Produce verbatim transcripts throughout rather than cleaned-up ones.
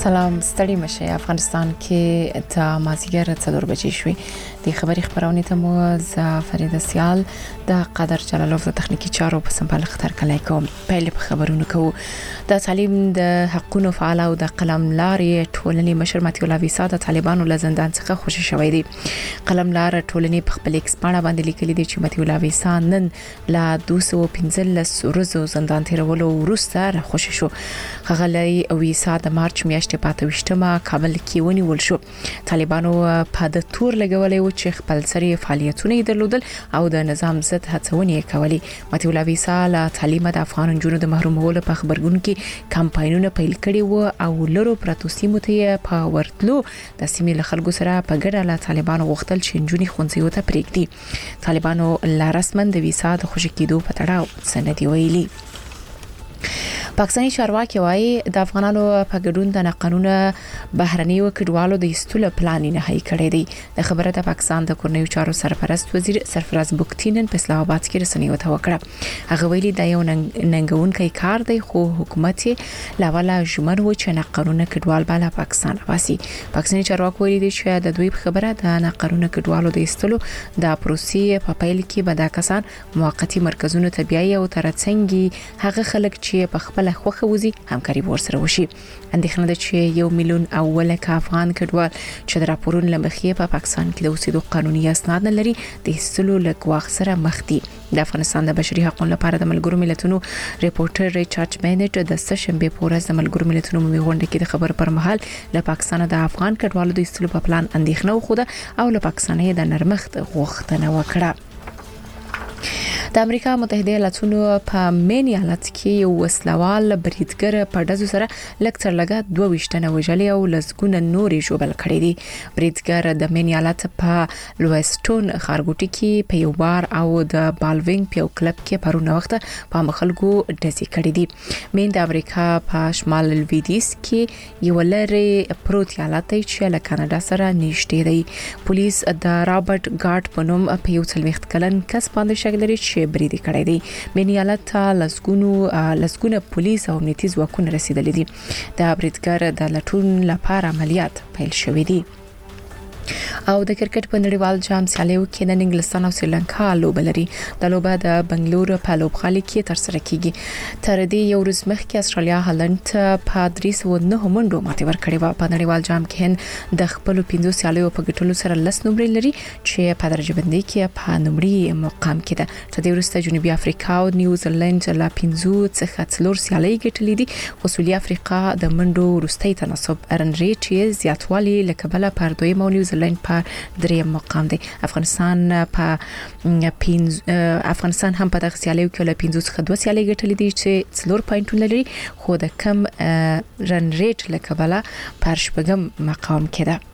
سلام ستړي مشه افغانستان کې د مازیګر څلور بجې شوې د خبري خبرونه ته مو ز فرید سیال د قدر جلالوف د تخنیکی چارو په سمبال خطر کلی کوم پهل په خبرونه کوو د تعلیم د حقونو فعال او د قلم لارې ټولنې مشر ماتیو لاویسا د طالبانو له زندان څخه خوشی شوی دی قلم لار ټولنې په خپل ایکس باندې باندې لیکلي دي چې ماتیو لاویسا نن لا دوه سوه پنځلس ورځې زندان تیرولو وروسته را خوشی شو خغلی ویسا د مارچ میاشتې پاتې وشتمه کابل کې ونیول شو طالبانو په د تور لګولې و چې خپل سری فعالیتونه درلودل او د نظام ضد هڅونې کولې ماتیو لاویسا له تعلیم د افغان جنونو د محرومولو په خبرګون کې کمپاینونه پیل کړي و او لرو پراتو سیمو ته په ورتلو د سیمې له خلکو سره په ګډه له طالبانو غوښتل چې جنوني خونځیو ته پریږدي طالبانو لا رسمن د ویسا د خوشی کېدو په تړاو سندې ویلي پاکستاني چارواکي وايي د افغانانو په ګډون د قانون بهرنیو کډوالو د استول پلان نه هي کړی دی د خبره د پاکستان د کورنیو چارو سرپرست وزیر سرفراز بوکتینن په اسلام آباد کې رسنیو ته وکړه هغه ویلي دا یو ننګونکي کار دی خو حکومت لا ولا جمهور و چې قانون کډوال بالا پاکستان واسي پاکستاني چارواکي ویلي دي چې د دوی خبره د قانون کډوالو د استلو د پروسې په پیل کې به دا کسان موقتی مرکزونو ته بیاي او ترڅنګ هغه خلک چې په خپل خوخه وزي همکاري ورسره وشي اندېښنه ده چې یو میلیون اوله کا افغان کډوال چې د راپورونو لمخې په پاکستان کې د اوسېدو قانوني اسناد نه لري د هیڅلو لګواخ سره مخ دي د افغانستان د بشري حقوقو لپاره د ملګرو ملتونو ریپورټر ریچارډ بینټ د سشنبه پورز د ملګرو ملتونو میغونډه کې د خبر پر مهال له پاکستان د افغان کډوالو د هیڅلو په پلان اندېښنه وخوده او له پاکستاني د نرمښت غوښتنه وکړه د امریکا متحده ایالاتونو په مین ایالت کې یو وسلوال بریدګر په دزو سره لکتر لګا دوه وشتنه وجلې او لسګونه نورې جوړل کړې دي بریدګر د مین ایالت په لويستون خارګوټي کې په یو بار او د بالوینګ په کلب کې پرونه وخت په مخالګو دزي کړې دي مین د امریکا په شمال لویدیس کې یو لری پروت ایالت چې له کاناډا سره نږدې دی پولیس د رابرټ ګارد په نوم په یو څلويخت کلن کس باندې شک لري چې بریدي کړی دی مینیالت لسګونو لسګونه پولیس او امنیتي ځواکونه رسیدلي دي د بریدګر د لټون لپاره عملیات پیل شوې دي او د کرکټ په نړیوال جام سیالیو کې د انګلستان او سریلانکا لوبه لري د لوبه د بنگلور په لوبغالي کې تر سره کیږي تر دې یو ورځ مخکې استرالیا هالند په درې سوه نهه منډو ماتې ورکړې و په نړیوال جام کې د خپل پنځو سیالیو په ګټلو سره لس نمرې لري چې په درجه بندي کې په نمرې مقام کې ده تر دې وروسته جنوبي افریقا او نیوزیلند لا پنځو څخه څلور سیالۍ ګټلې دي خو سویلي افریقا د منډو وروستي تناسب رن ریټ یې زیاتوالی لکبله پر دویم او نیوزیلند په دریم مقام دی افغانستان په پینز افغانستان هم په دغه سیالیو کې له پنځه څخه دوه سیالۍ ګټلې دي چې څلور پوینټونه لري خو د کم رن ریټ لکبله پر شپږم مقام کې ده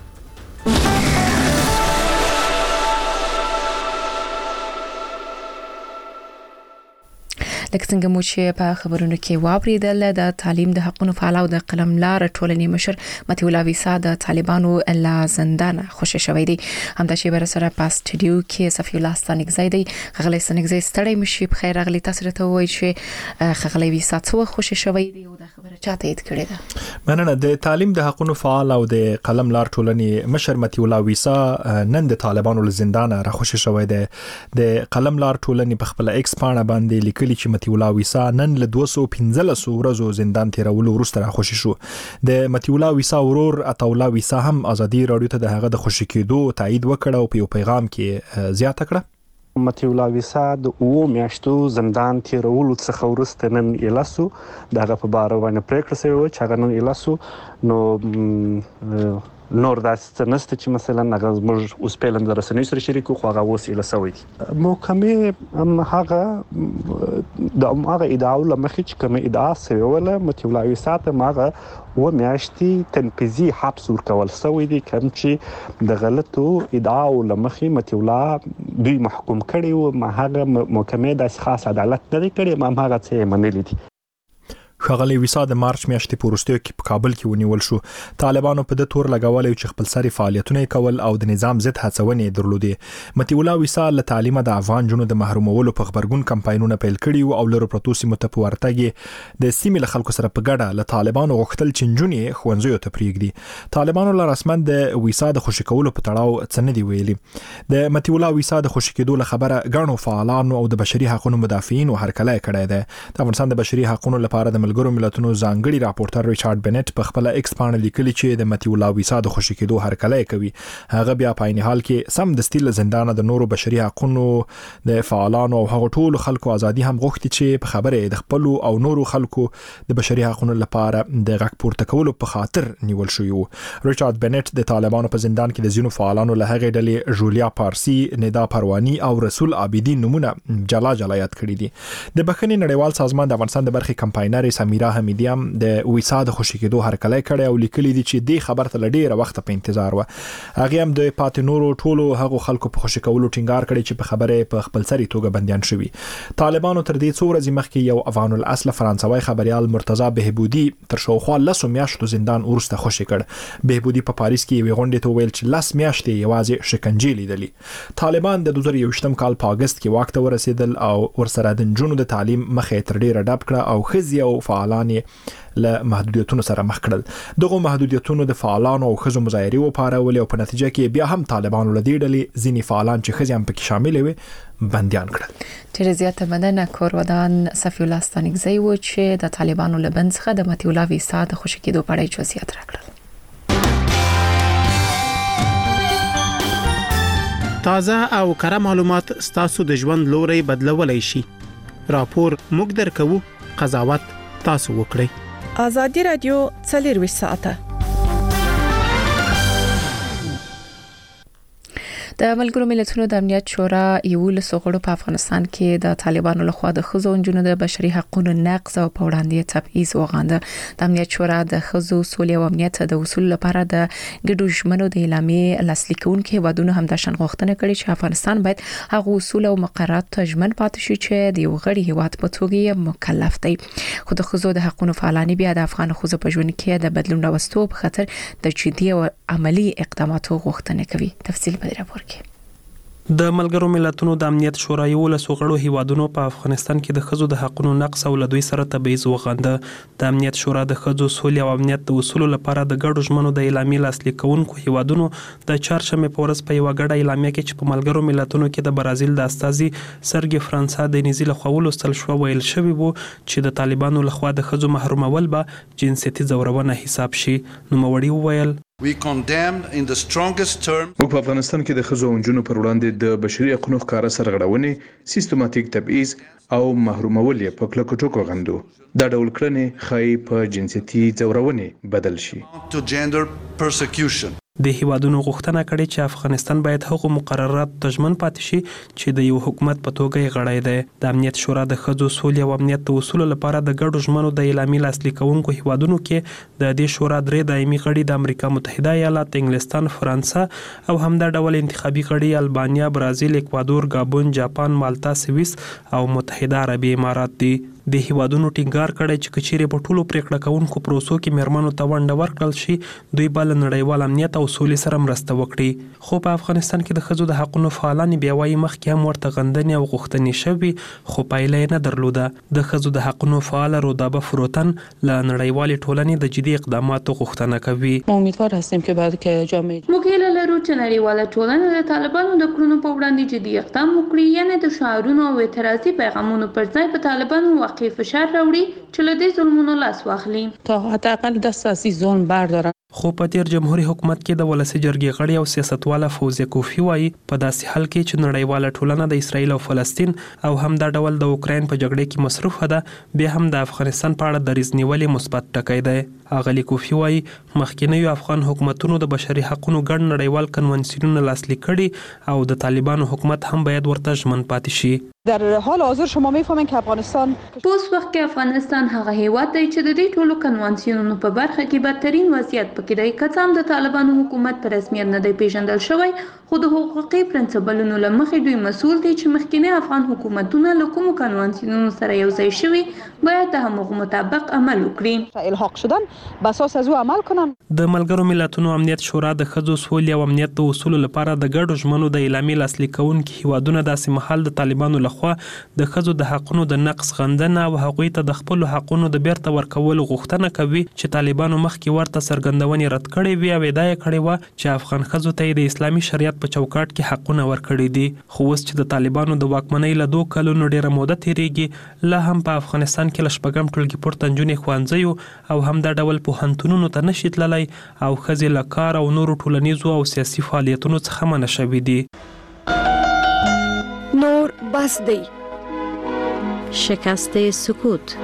لکه څنګه مو چې په خبرونو کې واوریدل د تعلیم د حقوقو فعال او د قلم لار ټولنې مشر ماتیو لاویسا د طالبانو لا زندان خوشی شوی دی همدا چې بر سره په سټډیو کې صفی الله ستانګزی دی غلې ستانګزی ستړی مشي په خیر غلې تاسو ته وایي چې غلې ویسا څو خوشی شوی دی او د خبره چاته اید کړی ده مننه د تعلیم د حقوقو فعال او د قلم لار ټولنې مشر ماتیو لاویسا نن د طالبانو له زندان را خوشی شوی دی د قلم لار ټولنې په خپل ایکس باندې باندې لیکلي چې ماتیو لاویسا نن له دوه سوه پنځلس ورځو زندان تیرولو وروسته را خوشی شو د ماتیو لاویسا ورور عطاءالله ویسا هم ازادي رادیو ته د هغه د خوشی کېدو تایید وکړ او په یو پیغام کې زیاته کړه ماتیو لاویسا د اوه میاشتو زندان تیرولو څخه وروسته نن ایلاسو دغه په باره باندې پریکړه شوې و چې هغه نن ایلاسو نو نور داسې نسته چې مثلا هغه موږ اوس په لند رسنۍ سره شریکو خو هغه اوس ایله سوي محکمه هم هغه د هغه ادعا لمخې چې کوم ادعا سوي ولا ماتیو لاویسا ته هغه و میاشتې تنفیذي حبس ورکول سوي دي کوم چې د غلطو ادعا لمخې ماتیو لا دوی محکوم کړي او هغه محکمه د خاص عدالت نه کړي ما هغه څه منلي دي ښاغلی ویسا د مارچ میاشتې په وروستیو کې په کابل کې ونیول شو. طالبانو په د تور لګولې چې خپل سري فعالیتونه کول او د نظام ضد هڅونې درلودې. متي الله ویسا له تعلیمه د افغان جنونو د محرومولو په خبرګون کمپاینونه پیل کړي او لرو پروتو سیمو ته په ورتګ د سیمې له خلکو سره په ګډه له طالبانو غوښتل چې نجونې ښوونځیو ته پرېږدي. طالبانو له رسما د ویسا د خوشي کولو په تړاو څه نه دی ویلي. د متي الله ویسا د خوشي کېدو له خبره غاڼو فعالانو او د بشري حقوقو مدافعین هرکله کړی دی. د افغانستان د بشري حقوقو لپاره د ملګرو ملتونو ځانګړي راپورټر ریچارډ بنټ په خپل ایکس باندې لیکلي چې د متي الله ویسا د خوشي کېدو هرکله کوي. هغه بیا په عین حال کې سم د ستیل زندان د نورو بشري حقوقو د فعالانو او هغه ټول خلکو ازادي هم غوښتي چې په خبره د خپل او نورو خلکو د بشري حقوقو لپاره د غږ پورته کولو په خاطر نیول شوی وو. ریچارډ بنټ د طالبانو په زندان کې د زینو فعالانو له هغه ډلې جولیا پارسی، ندا پروانی او رسول عابدین نمونه جلا جلا یاد کړی دي. د بخښنې نړیوال سازمان د افغانستان د برخې کمپاینر سمیرا حمیدی هم د ویسا د خوشي کېدو هرکله کړی او لیکلي دي چې د خبر ته لډیره وخت په انتظار و. هغه هم د پاتې نورو ټولو هغو خلکو په خوشي کولو ټینګار کړی چې په خبره په خپل سری توګه بنديان شوی. طالبانو تر دې څو ورځې مخکې یو افغان الاصل فرانسوي خبريال مرتضی بهبودی تر شاوخوا لسو میاشتو زندان ورسته خوشي کړ. بهبودی په پاریس کې یو غونډه ته ویل چې لاس میاشتې یوازې شکنجې لیدلې. طالبان د دوه زره یوویشتم کال په اگست کې واک ته ورسېدل او ورسره د جنونو د تعلیم مخې تر ډیره ډب کړه او خزي او فعالان له محدودیتونو سره مخ کړل. دغه محدودیتونو د فعالانو او خزو مظاهرې و پارول او په نتیجه کې بیا هم طالبانو له دې ډلې ځینې فعالان چې خزي هم پکې شامل وي بنديان کړل. ډېر زیاته مننه کورودان صفی الله ستانکزی و چې د طالبانو له بند څخه د متي الله ویسا د خوشي کېدو په اړه جزئیات راکړل. تازه او کره معلومات ستاسو د ژوند لوري بدلولای شي. راپور موږ درکو، قضاوت تاسو وکړئ. آزادی رادیو څلور ساعته د ملګرو ملتونو د امنیت شورا یو له سوغړو په افغانستان کې د طالبانو لخوا د خزو انجونو د بشري حقوقو نقض او په وړاندې تبعیض وغانده. د امنیت شورا د خزو سولې او امنیت د اصول لپاره د ګډو ژمنو د اعلامیې لاسلیک کوونکي ودونه هم د شنغوښتنه کړې چې افغانستان باید هغه اصول او مقررات ته ژمن پاتې شي چې د یو غړي هیواد په توګه مکلف دی. خو د خزو د حقوقو فعالان بیا د افغان خزو په ژوند کې د بدلون راوستو په خاطر د جدي او عملی اقداماتو غوښتنه کوي. تفصیل په راپور کې. د ملګرو ملتونو د امنیت شورا یو له سوغړو هیوادونو په افغانستان کې د خزو د حقوقو نقض او لدوی سره تبعیض وغانده. د امنیت شورا د خزو سولې او امنیت د اصول لپاره د ګډو ژمنو د اعلامیې لاسلیک کوونکو هیوادونو د چهارشنبه په ورځ په یو غړډه اعلامیه کې چې په ملګرو ملتونو کې د برازیل د استازي سرګي فرانسا د نیزي له خوا ولوستل شو ویل شوی وو چې د طالبانو لخوا د خزو محرومول به جنسيتي ځورونه حساب شي. نو موړي وویل We condemned in the strongest terms. موږ په افغانستان کې د خزو انجونو پر وړاندې د بشري حقوقو ښکارا سرغړونې، سیستماتیک تبعیض او محرومول په کلکو ټکو غندو. دا ډول کړنې خای په جنسيتي ځورونې بدل شي. To gender persecution. د هیوادونو غوښتنه کړې چې افغانستان باید هغو مقررات ته ژمن پاتې شي چې د یو حکومت په توګه یې غړی دی. د امنیت شورا د خزو سولې او امنیت د اصول لپاره د ګډو ژمنو د اعلامیې لاسلیک کوونکو هیوادونو کې د دې شورا درې دایمي غړي د امریکا متحده ایالات، انګلستان، فرانسه او همدا ډول انتخابي غړي البانیا، برازیل، اکوادور، گابون، جاپان، مالتا، سویس او متحده عربي امارات دي. د هیوادونو ټینګار کړی چې کچېرې په ټولو پریکړه کوونکو پروسو کې میرمنو ته ونډه ورکړل شي دوی بل نړیوال امنیت او سولې سره مرسته وکړي. خو په افغانستان کې د خزو د حقوقو فعالان بیا وايي مخکې هم ورته غندنې او غوښتنې شوي خو پایله نه درلوده. د خزو د حقوقو فعال رودابه فروتن له نړیوال ټولنې د جدي اقداماتو غوښتنه کوي. امیدوار هستیم که بعد که جامعه موږ هیله لرو چې نړیواله ټولنه د طالبانو د کړنو په وړاندې جدي اقدام وکړي، یعنې د شعارونو او اعتراضي پیغامونو پر ځای په طالبانو واقعي فشار راوړي چې له دې ظلمونو لاس واخلي تا حداقل دست از این ظلم بردارن. خو په تیر جمهوریت حکومت کې د ولسی جرګې غړي او سیاستواله فوزیه کوفی وایي په داسې حال کې چې نړیواله ټولنه د اسرایل او فلسطین او هم د ډول د اوکراین په جګړه کې مصروفه ده بیا هم د افغانستان په اړه دریځ نیولې مثبت ټکی دی. اغلی کوفی وایي مخکینیو افغان حکومتونو د بشري حقوقو ګڼ نړیوال کنونسیونونه لاسلیک کړي او د طالبانو حکومت هم باید ورته ژمن پاتې شي. در حال حاضر شما میفهمین که افغانستان په اوس وخت کې افغانستان هغه هیواد دی چې د دې ټولو کنوانسیونونو په برخه کې بدترین وضعیت پکې دی. که څه هم د طالبانو حکومت په رسمیت نه دی پیژندل شوی، خو د حقوقي پرنسپلونو له مخې دوی مسؤل دي چې مخکینی افغان حکومتونه له کومو کنوانسیونونو سره یو ځای شوي باید د همغو مطابق عمل وکړي. الحاق شدن به اساس از او عمل کنن. د ملګرو ملتونو امنیت شورا د ښځو سولې او امنیت د اصولو لپاره د ګډو ژمنو د اعلامیې لاسلیک کوونکي هیوادونه داسې مهال د طالبانو لخوا د ښځو د حقونو د نقض غندنه او هغوی ته د خپلو حقونو د بیرته ورکولو غوښتنه کوي چې طالبانو مخکې ورته څرګندونې رد کړې وي او ادعا یې کړې وه چې افغان ښځو ته یې د اسلامي شریعت په چوکاټ کې حقونه ورکړي دي. خو اوس چې د طالبانو د واکمنۍ له دوه کلونو ډېره موده تېرېږي، لا هم په افغانستان کې له شپږم ټولګي پورته نجونې ښوونځیو او هم دا ډول پوهنتونونو ته نشي تللی او ښځې له کار او نورو ټولنیزو او سیاسي فعالیتونو څخه منع شوي دي. نور بس دی. شکست سکوت.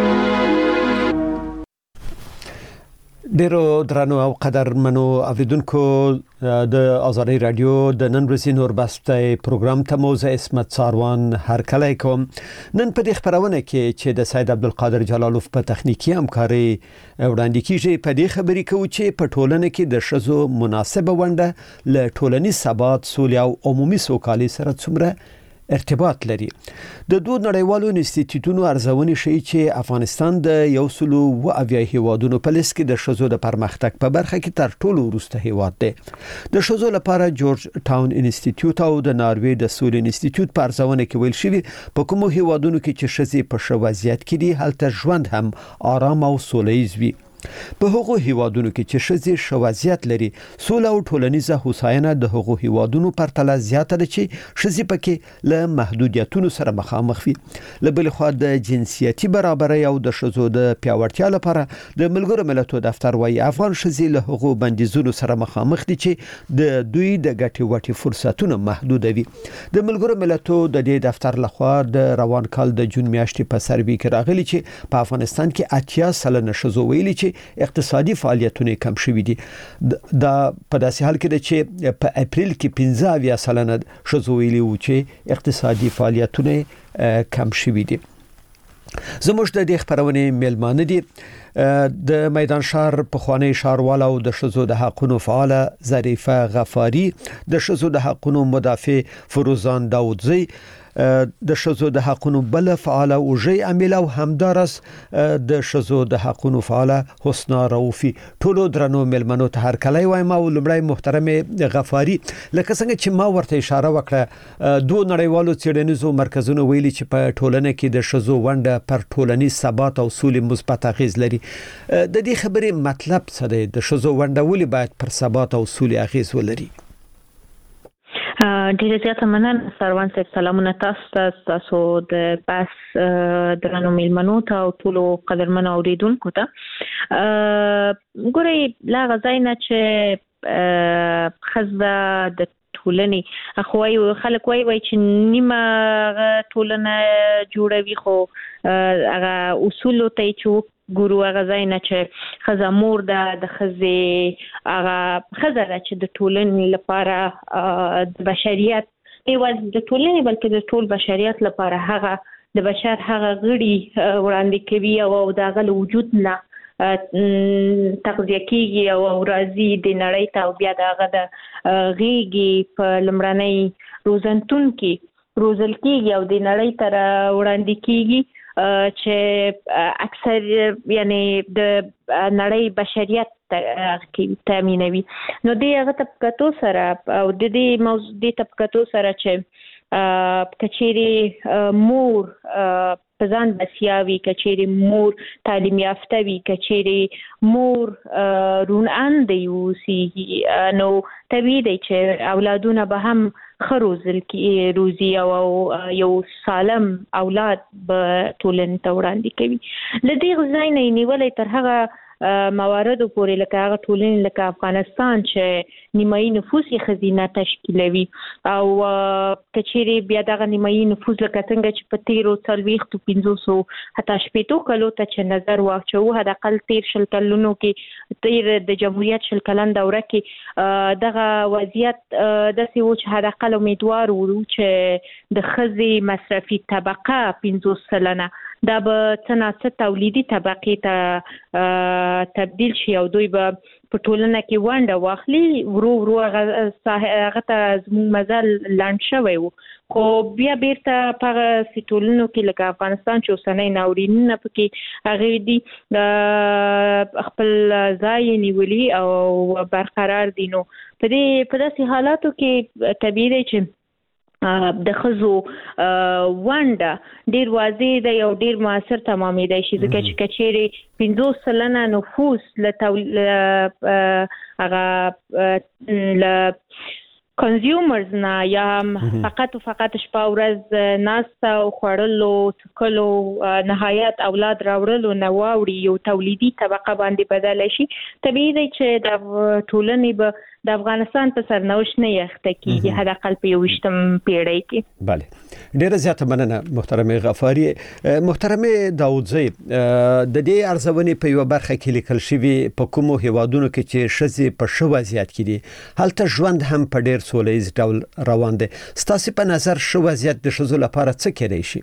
ډیرو درنو او قدرمنو اوریدونکو، د آزادۍ رادیو د نن ورځې نور بسته پروګرام ته موزه اسمت ساروان هرکلی کوم. نن په دې خبرونه کې چې د سید عبدالقادر جلالوف په تخنیکی همکاري وړاندې کیږي، په دې خبرې کوو چې په ټولنه کې د ښځو مناسبه ونډه له ټولنیز ثبات، سولې او عمومي سوکالۍ سره څومره ارتباط لري. د دوه نړیوالو انسټیټیوټونو ارزونې ښیي چې افغانستان د یو سل او اویا هیوادونو په لیست کې د ښځو د پرمختګ په برخه کې تر ټولو وروسته هیواد دی. د ښځو لپاره جورج ټاون انسټیټیوټ او د ناروې د سولې انسټیټیوټ په ارزونه کې ویل شوی په کومو هیوادونو کې چې ښځې په ښه وضعیت کې دي هلته ژوند هم آرام او سولیز وي. په هغو هیوادونو کې چې ښځې ښه وضعیت لري، سوله او ټولنیزه هوساینه د هغو هیوادونو پرتله زیاته ده چې ښځې پکې له محدودیتونو سره مخامخ وي. له بلې خوا د جنسیتي برابرۍ او د ښځو د پیاوړتیا لپاره د ملګرو ملتونو دفتر وايي افغان ښځې له هغو بندیزونو سره مخامخ دي چې د دوی د ګټې وټې فرصتونه محدودوي. د ملګرو ملتونو د دې دفتر لخوا د روان کال د جون میاشتې په سروې کې راغلي چې په افغانستان کې اتیا سلنه ښځو ویلي چې اقتصادي فعالیتونه کم شوي دي. دا په داسې حال کې ده چې په اپریل کې پنځه اویا سلنه ښځو ویلي وو چې اقتصادي فعالیتونه کم شوي دي. زموږ د دې خبرونې میلمانه دي د میدان شهر پخوانی ښاروال او د ښځو د حقونو فعاله ظریفه غفاری، د ښځو د حقونو مدافع فروزان داودزی، د ښځو د حقونو بل فعاله اوجی امیل او همدارس د ښځو د حقونو فعاله حسنا رؤفی. ټولو درنو ملمنو ته هرکلی وایم او لمړی محترم غفاری، لکه څنګه چې ما ورته اشاره وکړه، دوه نړیوالو څېړنیزو مرکزونو ویلي چې په ټولنه کې د ښځو ونډه پر ټولنیز ثبات او سولې مثبت اغیز لري. د دې خبرې مطلب څه دی؟ د ښځو ونډه ولې باید پر ثبات او سولې اغیز ولري؟ ډیره زیاته مننه سروان صاحب. سلامونه تاسو ته، تاسو د بس درنو میلمنو ته او ټولو قدرمنو اوریدونکو ته. ګورئ، لا غځای نه چې ښځه د ټولنې خو وایي خلک وایي وایي چې نیمه ټولنه جوړوي، خو هغه اصولو ته چې ګورو هغه ځای نه چې ښځه مور ده، د ښځې هغه ښځه ده چې د ټولنې لپاره د بشریت نه یوازې د ټولنې بلکې د ټول بشریت لپاره هغه د بشر هغه غړي وړاندې کوي او د هغه له وجود نه تغذیه کیږي او راځي د نړۍ ته او بیا د هغه د غېږې په لومړنۍ روزنتون کې روزل کیږي او د نړۍ ته وړاندې کیږي چې اکثر یعنی د نړۍ بشریت تامینوي. نو د هغه طبقاتو سره او د دې موضوع د طبقاتو سره چې کچېری مور په ځان بسیاوي، کچېری مور تعلیم یافته وي، کچېری مور روڼاندې اوسي، نو طبیعي دی چې اولادونه به هم ښه روزل کې روزي او یو سالم اولاد به ټولنې ته وړاندې کوي. له دې ځای نه نیولې تر هغه مواردو پورې لکه هغه ټولنې لکه افغانستان چې نیمایي نفوس یې ښځینه تشکیلوي او کچېرې بیا دغه نیمایي نفوس لکه څنګه چې په تیرو څلوېښتو پنځوسو حتی شپېتو کلو ته چې نظر واچوو حداقل تیر شل کلونو کې تیر د جمهوریت شل کلن دوره کې دغه وضعیت داسې و چې حداقل امیدوار وو چې د ښځې مصرفي طبقه پنځوس سلنه دا به څه ناڅه تولیدي طبقې ته تبدیل شي او دوی به په ټولنه کې ونډه واخلي. ورو ورو هغه ته زموږ مزل لنډ شوی و خو بیا بیرته په هغه ټولنو کې لکه افغانستان چې اوسنی ناورینونه پکې هغې دي خپل ځای نیولي او برقرار دي. نو په دې په داسې حالاتو کې طبیعي دی چې د ښځو ونډه ډیر واضح دی او ډیر موثر تمامېدای شي ځکه چې کچېرې پنځوس سلنه نفوس له هغه له کنزیومرز نه یا فقط و فقط شپه ورځ ناسته او خوړلو څکلو نهایت اولاد راوړلو نه واوړي یو تولیدي طبقه باندې بدله شي طبیعي دی چې د ټولنې به د افغانستان په سرنوشت نه یخته کیږي حداقل په یوویشتم پیړۍ کې. بله ډیره زیاته مننه محترمه غفاری. محترمه داودزی د دې ارزونې په یو برخه کې لیکل شوی په کومو هیوادونو کې چې ښځې په ښه وضعیت کې دي هلته ژوند هم په ډیر سوله ییز ډول روان دی. ستاسو په نظر ښه وضعیت د ښځو لپاره څه کېدای شي؟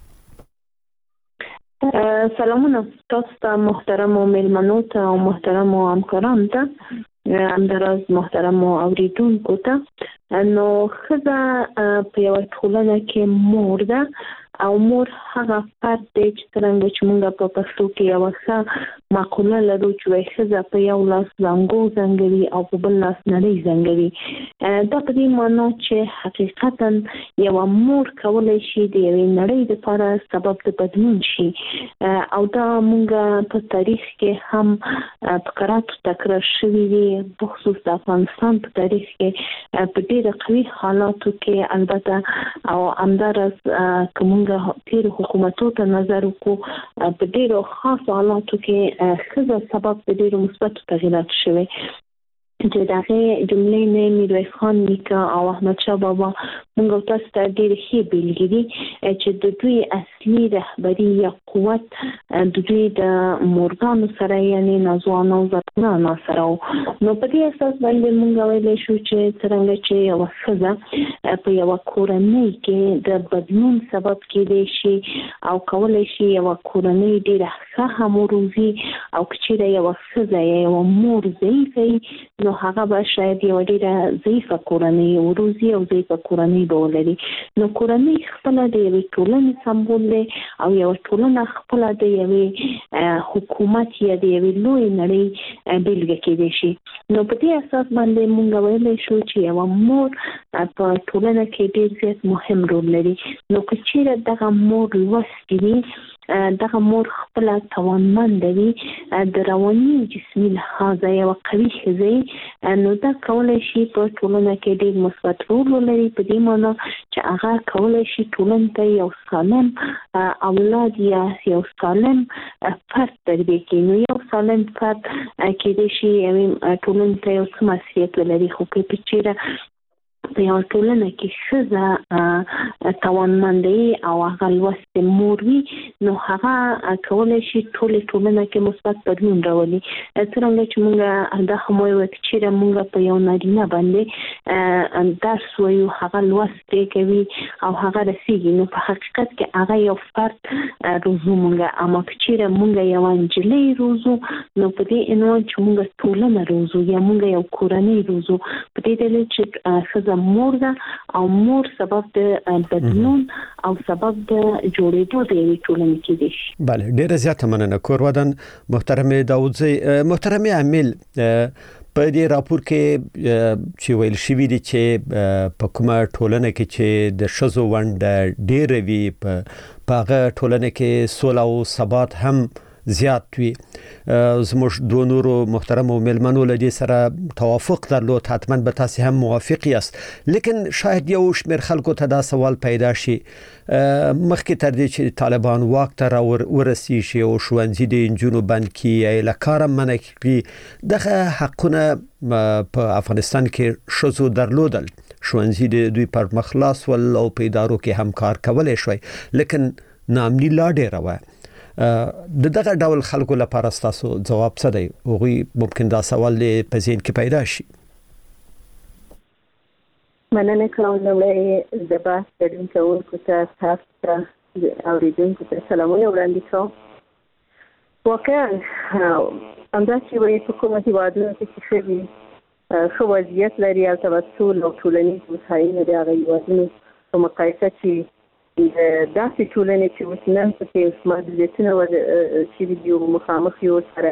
سلامونه تاسو ته محترم میلمنو ته او محترم همکارانو ته همداراز محترم اوریدونکو ته. نو ښځه په یوه ټولنه کې مور ده او مور هغه فرد دی چې څرنګه چې موږ په پښتو کې یوه ښه مقوله لرو چې وایي ښځه په یو لاس زانګو زنګوي او په بل لاس نړۍ زنګوي. دا په دې معنا چې حقیقتا یوه مور کولی شي د یوې نړۍ دپاره سبب د بدلون شي او دا موږ په تاریخ کې هم په کراتو تکرار شوي دي بخصوص د افغانستان په تاریخ کې په ډېره قوي حالاتو کې البته او همداراز که موږ تیر حکومتو ته نظر وکړو په ډیرو خاص حالاتو کې ښځه سبب د ډیرو مثبتو تغییرات شوی چې دغه جملې نه میرویس خان نیکه او احمد شاه بابا موږ تاسو ته ډېر ښې بیلګې دي چې د دوی اصلي رهبري یا قوت د دوی د مورګانو سره یعنې نازوانو زرغونانو سره و. نو په دې اساس باندې موږ ویلی شو چې څرنګه چې یوه ښځه په یوه کورنۍ کې د بدلون سبب کېدی شي او کولی شي یوه کورنۍ ډېره ښه هم وروزي او که چېرې یوه ښځه یا یوه مور ضعیفه وي نو هغه به شاید یوه ډېره ضعیفه کورنۍ وروزي او ضعیفه کورنۍ به ولري. نو کورنۍ خپله د یوې ټولنې سمبول دی او یوه ټولنه خپله د یوې حکومت یا د یوې لویې نړۍ بیلګه کېدی شي. نو په دې اساس باندې موږ ویلی شو چې یوه مور په ټولنه کې ډېر زیات مهم رول لري. نو که چېرې دغه مور لوستې وي دغه مور خپله توانمنده وي د رواني او جسمي لحاظه یوه قوي ښځه نو دا کولی شي په ټولنه کې ډېر مثبت رول ولري په دې معنا چې هغه کولی شي ټولنې ته یو سالم اولاد یا یو سالم فرد تربیه کړي. نو یو سالم فرد کېدای شي ټولنې ته یو څه مسؤلیت ولري خو که چېرې په یوه ټولنه کې ښځه توانمندۍ او هغه لوستې مور وي نو هغه کولی شي ټولې ټولنه کې مثبت بدلون راولي. څرنګه چې موږ دا هم وایو چې چېرې موږ په یو نارینه باندې درس وایو هغه لوست کوي او هغه رسېږي نو په حقیقت کې هغه یو فرد روزو موږ. اما که چېرې موږ یوه نجلۍ روزو نو په دې عنوان چې موږ ټولنه روزو یا موږ یو کورنۍ روزو په دې دلیل چې ښځه مور ده او مور سبب د بدلون او سبب د جوړېدو د یوې ټولنې کېدی شي. بله ډېره زیاته مننه کورودن محترمه داودزی. محترمه امیل په دې راپور کې چې ویل شوي دي چې په کومه ټولنه کې چې د ښځو ونډه ډېره وي په هغه ټولنه کې سوله او ثبات هم زیات وي. زموږ دوه نورو محترم او ملمنو لدی سره توافق درلود، حتما به تاسو هم موافق یاست. لیکن شاید یو شمېر خلکو ته دا سوال پیدا شي مخکې تر دې چې طالبان واک ته ورسي شي او ښوونځي د نجونو بند کړي له کاره منع کړي، دغه حقونه په افغانستان کې ښځو درلودل، ښوونځي د دوی پر مخ لاس ول او په ادارو کې هم کار کولای شوی، لیکن نامني لا ډېره وه. د دغه ډول خلکو لپاره ستاسو ځواب څه دی؟ هغوی ممکن دا سوال په ذهن کې پیدا شي. مننه کوم لومړی د بحث ګډون کوونکو ته تاسو ته اوریدونکو ته سلامونه وړاندې کوم. واقعا همداسې وایي په کومه هېوادونو کې چې ښځې ښه وضعیت لري هلته به سول او ټولنیز هوساینه د هغه هېوادونو په مقایسه چې د داسې ټولنې چې اوس نن پکې محدودیتونه شوي دي او مخامخ یې ورسره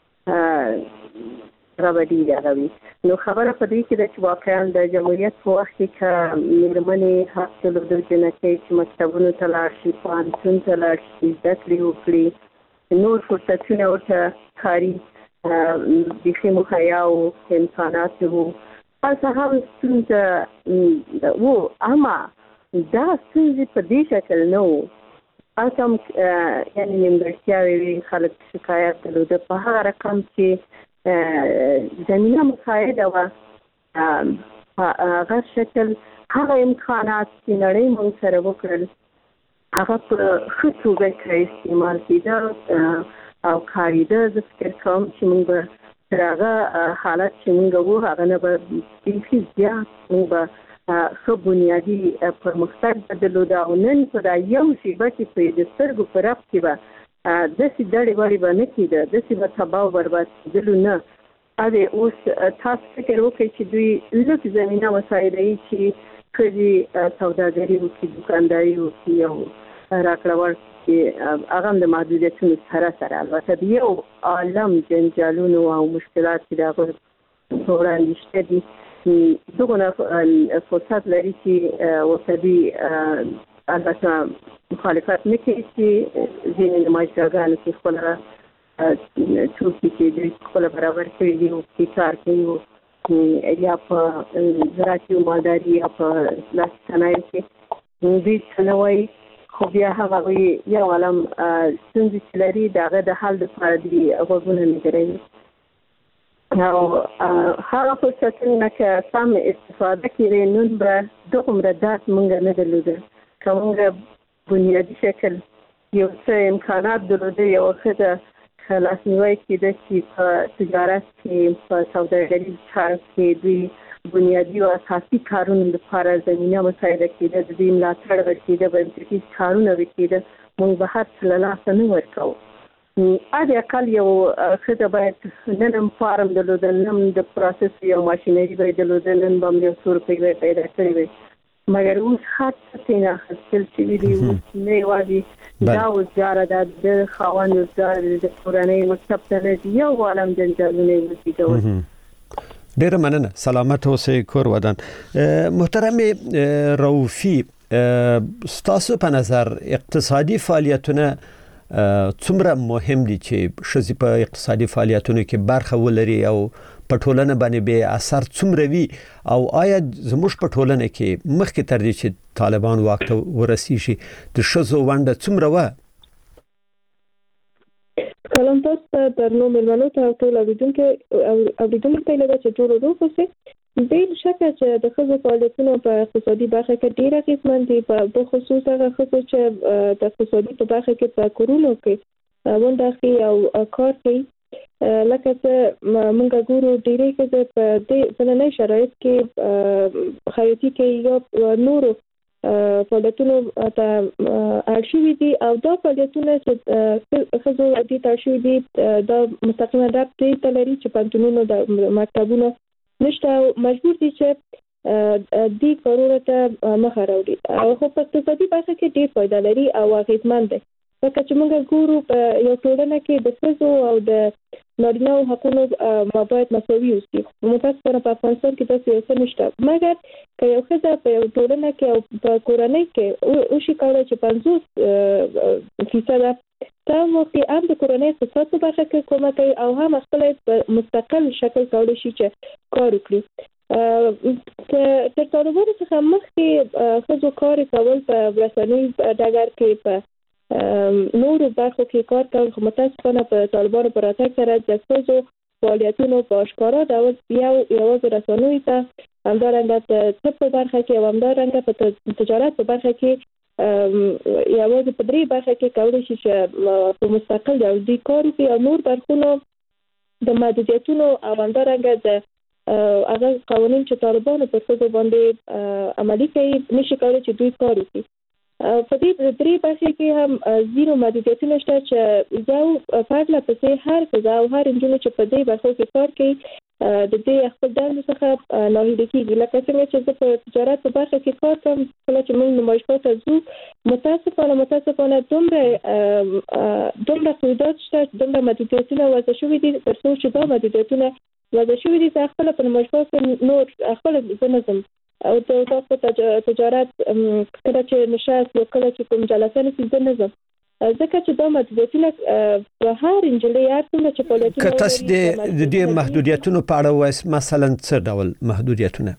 هغه به ډېرې هغه وي. نو خبره په دې کې ده چې واقعا د جمهوریت په وخت کې که مېرمنې حق درلوده جنکۍ چې مکتبونو ته لاړ شي، پوهنتون ته لاړ شي، زده کړې وکړي، نور فرصتونه ورته کاري بیخي مهیا او امکانات وو. هلته هم ستونزه وو، اما دا ستونزې په دې شکل نه وو. هلته هم یعنې نیمګړتیاوې وي، خلک شکایت درلوده په هغه رقم چې زمینه مساعده وه. هغه شکل هغه امکانات چې نړۍ موږ سره وکړل هغه په ښه توګه که استعمال کېده او کارېده، زه فکر کوم چې موږ به تر هغه حالت چې موږ وو هغه نه به بیخي زیات موږ به ښه بنیادي پرمختګ به درلوده. او نن په دا یو شیبه کې په د سترګو په رپ کې به داسې دړې وړې به نه کېده، داسې به تباه او برباد کېدلو نه. هغې اوس تاسو فکر وکړئ چې دوی لږ زمینه مساعده یي چې ښځې سوداګري وکړي، دوکانداري وکړي او راکړه ورکړي، هغه هم د محدودیتونو سره سره البته د یو عالم جنجالونو او مشکلات چې د هغوی په وړاندې شته دي، دغونه فرصت لري چې ورته دوی البته مخالفت نه کوي چې ځینې نمایشګاهانو کې خپله توکي چې دوی خپله برابر کړي دي او کار کوي، یا په زراعتي او مالداري یا په لاسي صنایعو کې دوی څه نه وایي، خو بیا هم هغوی یو عالم ستونزې چې لري د هغه د حل دپاره دوی غوږونه نه ګروي. او هغه فرصتونه که سم استفاده کړي نن به دغومره درد موږ نه درلوده. که موږ بنیادي شکل یو څه امکانات درلوده، یوه ښځه لاسنیوی کېده چې په تجارت کې، په سوداګري کار کې دوی بنیادي او اساسي کارونو لپاره زمینه مساعده کېده، د دوی ملاتړ به کېده، بنسټیز کارونه به کېده، موږ به هر څه له لاسه نه ورکوو. حد اقل یو ښځه باید نن هم فارم درلوده، نن هم د پروسس یو ماشینري به یې درلوده، نن به هم یو څو روپۍ به یې پیدا کړې وی، مګر اوس هر څه ترېنه اخیستل شوي دي. اوس نه یوازې دا وزګاره ده، د خاوند وزګاره ده، د کورنۍ مکتب ته نه ځي، یو عالم جنجالونه یې وزېږول. ډېره مننه، سلامت اوسئ، کور ودان. محترم رؤوفي، ستاسو په نظر اقتصادي فعالیتونه څومره مهم دي چې ښځې په اقتصادي فعالیتونو کې برخه ولري او په ټولنه باندې به اثر څومره وي، او آیا زموږ په ټولنه کې مخکې تر دې چې طالبان واک ته ورسیږي د ښځو ونډه څومره وه؟ سلام تاسو ته، درنو مېلمنو ته او ټول اوریدونکو اوریدونکو ته هیله ده چې ټول روغ اوسئ. بې شکه چې د ښځو فعالیتونه په اقتصادي برخه کې ډېر اغېزمن دي، په خصوص هغه ښځو چې د اقتصادي په برخه کې په کورونو کې ونډه اخلي او کار کوي. لکه چې موږ ګورو ډېرې ښځې په دې ځننۍ شرایط کې خیاطي کوي یا نورو فعالیتونو ته اړ شوي دي، او دا فعالیتونه چې ښځو دې ته اړ شوي دي دا مستقیمه ربط دې ته لري چې پوهنتونونو د مکتبونو نشته او مجبور دي چې دې کارونو ته مخه راوړي. او خو په اقتصادي برخه کې ډېر فایده لري او اغېزمن دی، ځکه چې موږ ګورو په یو ټولنه کې د ښځو او د نارینه‌و حقونو ماباید مساوي اوسي. متاسفانه په افغانستان کې داسې یو څه نشته، مګر که یو ښځه په یو ټولنه کې او په کورنۍ کې وشي کولی چې پنځوس فیصده دا واقعا د کورنۍ اقتصاد په برخه کې کومک کوي او هم خپل په مستقل شکل کولای شي چې کار وکړي. تر طالبانو څخه مخکې ښځو کار کول په رسنۍ ډګر کې په نورو برخو کې کار کول، خو متاسفانه په طالبانو په راتګ سره د ښځو فعالیتونو په اشکارا ډول یو یوازې رسنۍ ته، همدارنګه د طب په برخه کې او همدارنګه په تجارت په برخه کې یوازې په درې برخه کې کولای شي چې په مستقل ډول دوی کار وکړي او نور برخونه د محدودیتونو او همدارنګه د هغه قوانین چې طالبانو پر ښځو باندې عملي کوي نشي کولای چې دوی کار وکړي. په دې درې برخې کې هم زیرو محدودیتونه شته چې یو پرله پسې هر ښځه او هر نجونې چې په دې برخو کې کار کوي د دې خپل دندو څخه ناهیلي کېږي. لکه څنګه چې زه په تجارت په برخه کې کار کوم، کله چې موږ نمایشګاه ته ځو متاسفانه متاسفانه دومره دومره قیودات شته، دومره محدودیتونه وضع شوي دي تر څو چې دا محدودیتونه وضع شوي دي چې خپل په نمایشګاه کې نور خپل زه نظم او د تاسو تجارت کله چې نشاط یا کله چې کوم جلسه نشي زه نظم ځکه چې دا محدودیتونه په هر انجلۍ هر څومره چې فعالیتونه که تاسو د دې محدودیتونو په اړه وایي مثلا څه ډول محدودیتونه؟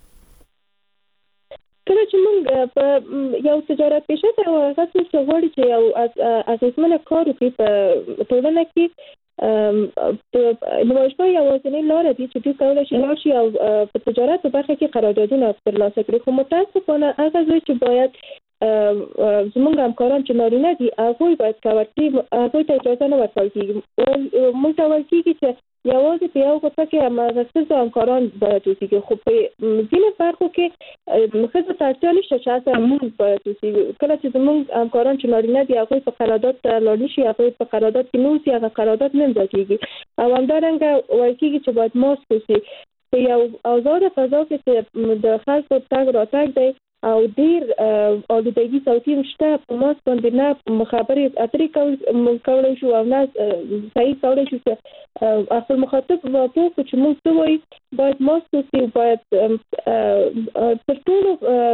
کله چې موږ په یو تجارت پیشه ته ورغلو چې غواړي چې یو اغیزمنه کار وکړي په ټولنه کې نمایشګاه یوازینۍ لاره دي چې دوی کولی شي لاړ شي او په تجارت په برخه کې قراردادونه ترلاسه کړي. خو متاسفانه هغه ځای چې باید زموږ همکاران چې نارینه دي هغوی باید کورتي هغوی ته اجازه نه ورکول کېږي. موږ ته ویل کېږي چې یوازې په یو غوټه کې هماغه ښځو همکاران باید اوسېږي، خو په ځینې برخو کې ښځو ته اړتیا نشته چې هلته موږ باید اوسېږو. کله چې زموږ همکاران چې نارینه دي هغوی په قرارداد ته لاړ نه شي، هغوی په قرارداد کې نه اوسي، هغه قرارداد نه امضا کېږي او همدارنګه ویل کېږي چې باید ماسک اوسي. په یو آزاده فضا کې چې د خلکو تګ راتګ دی او ډیر آلودګي صوتي مشته، په ماسک باندې نه خبرې اترې کولای شو او نه صحیح کولای شو چې خپل مخاطب واپو چې موږ څه وایي. باید ماسک اوسي، باید تر ټولو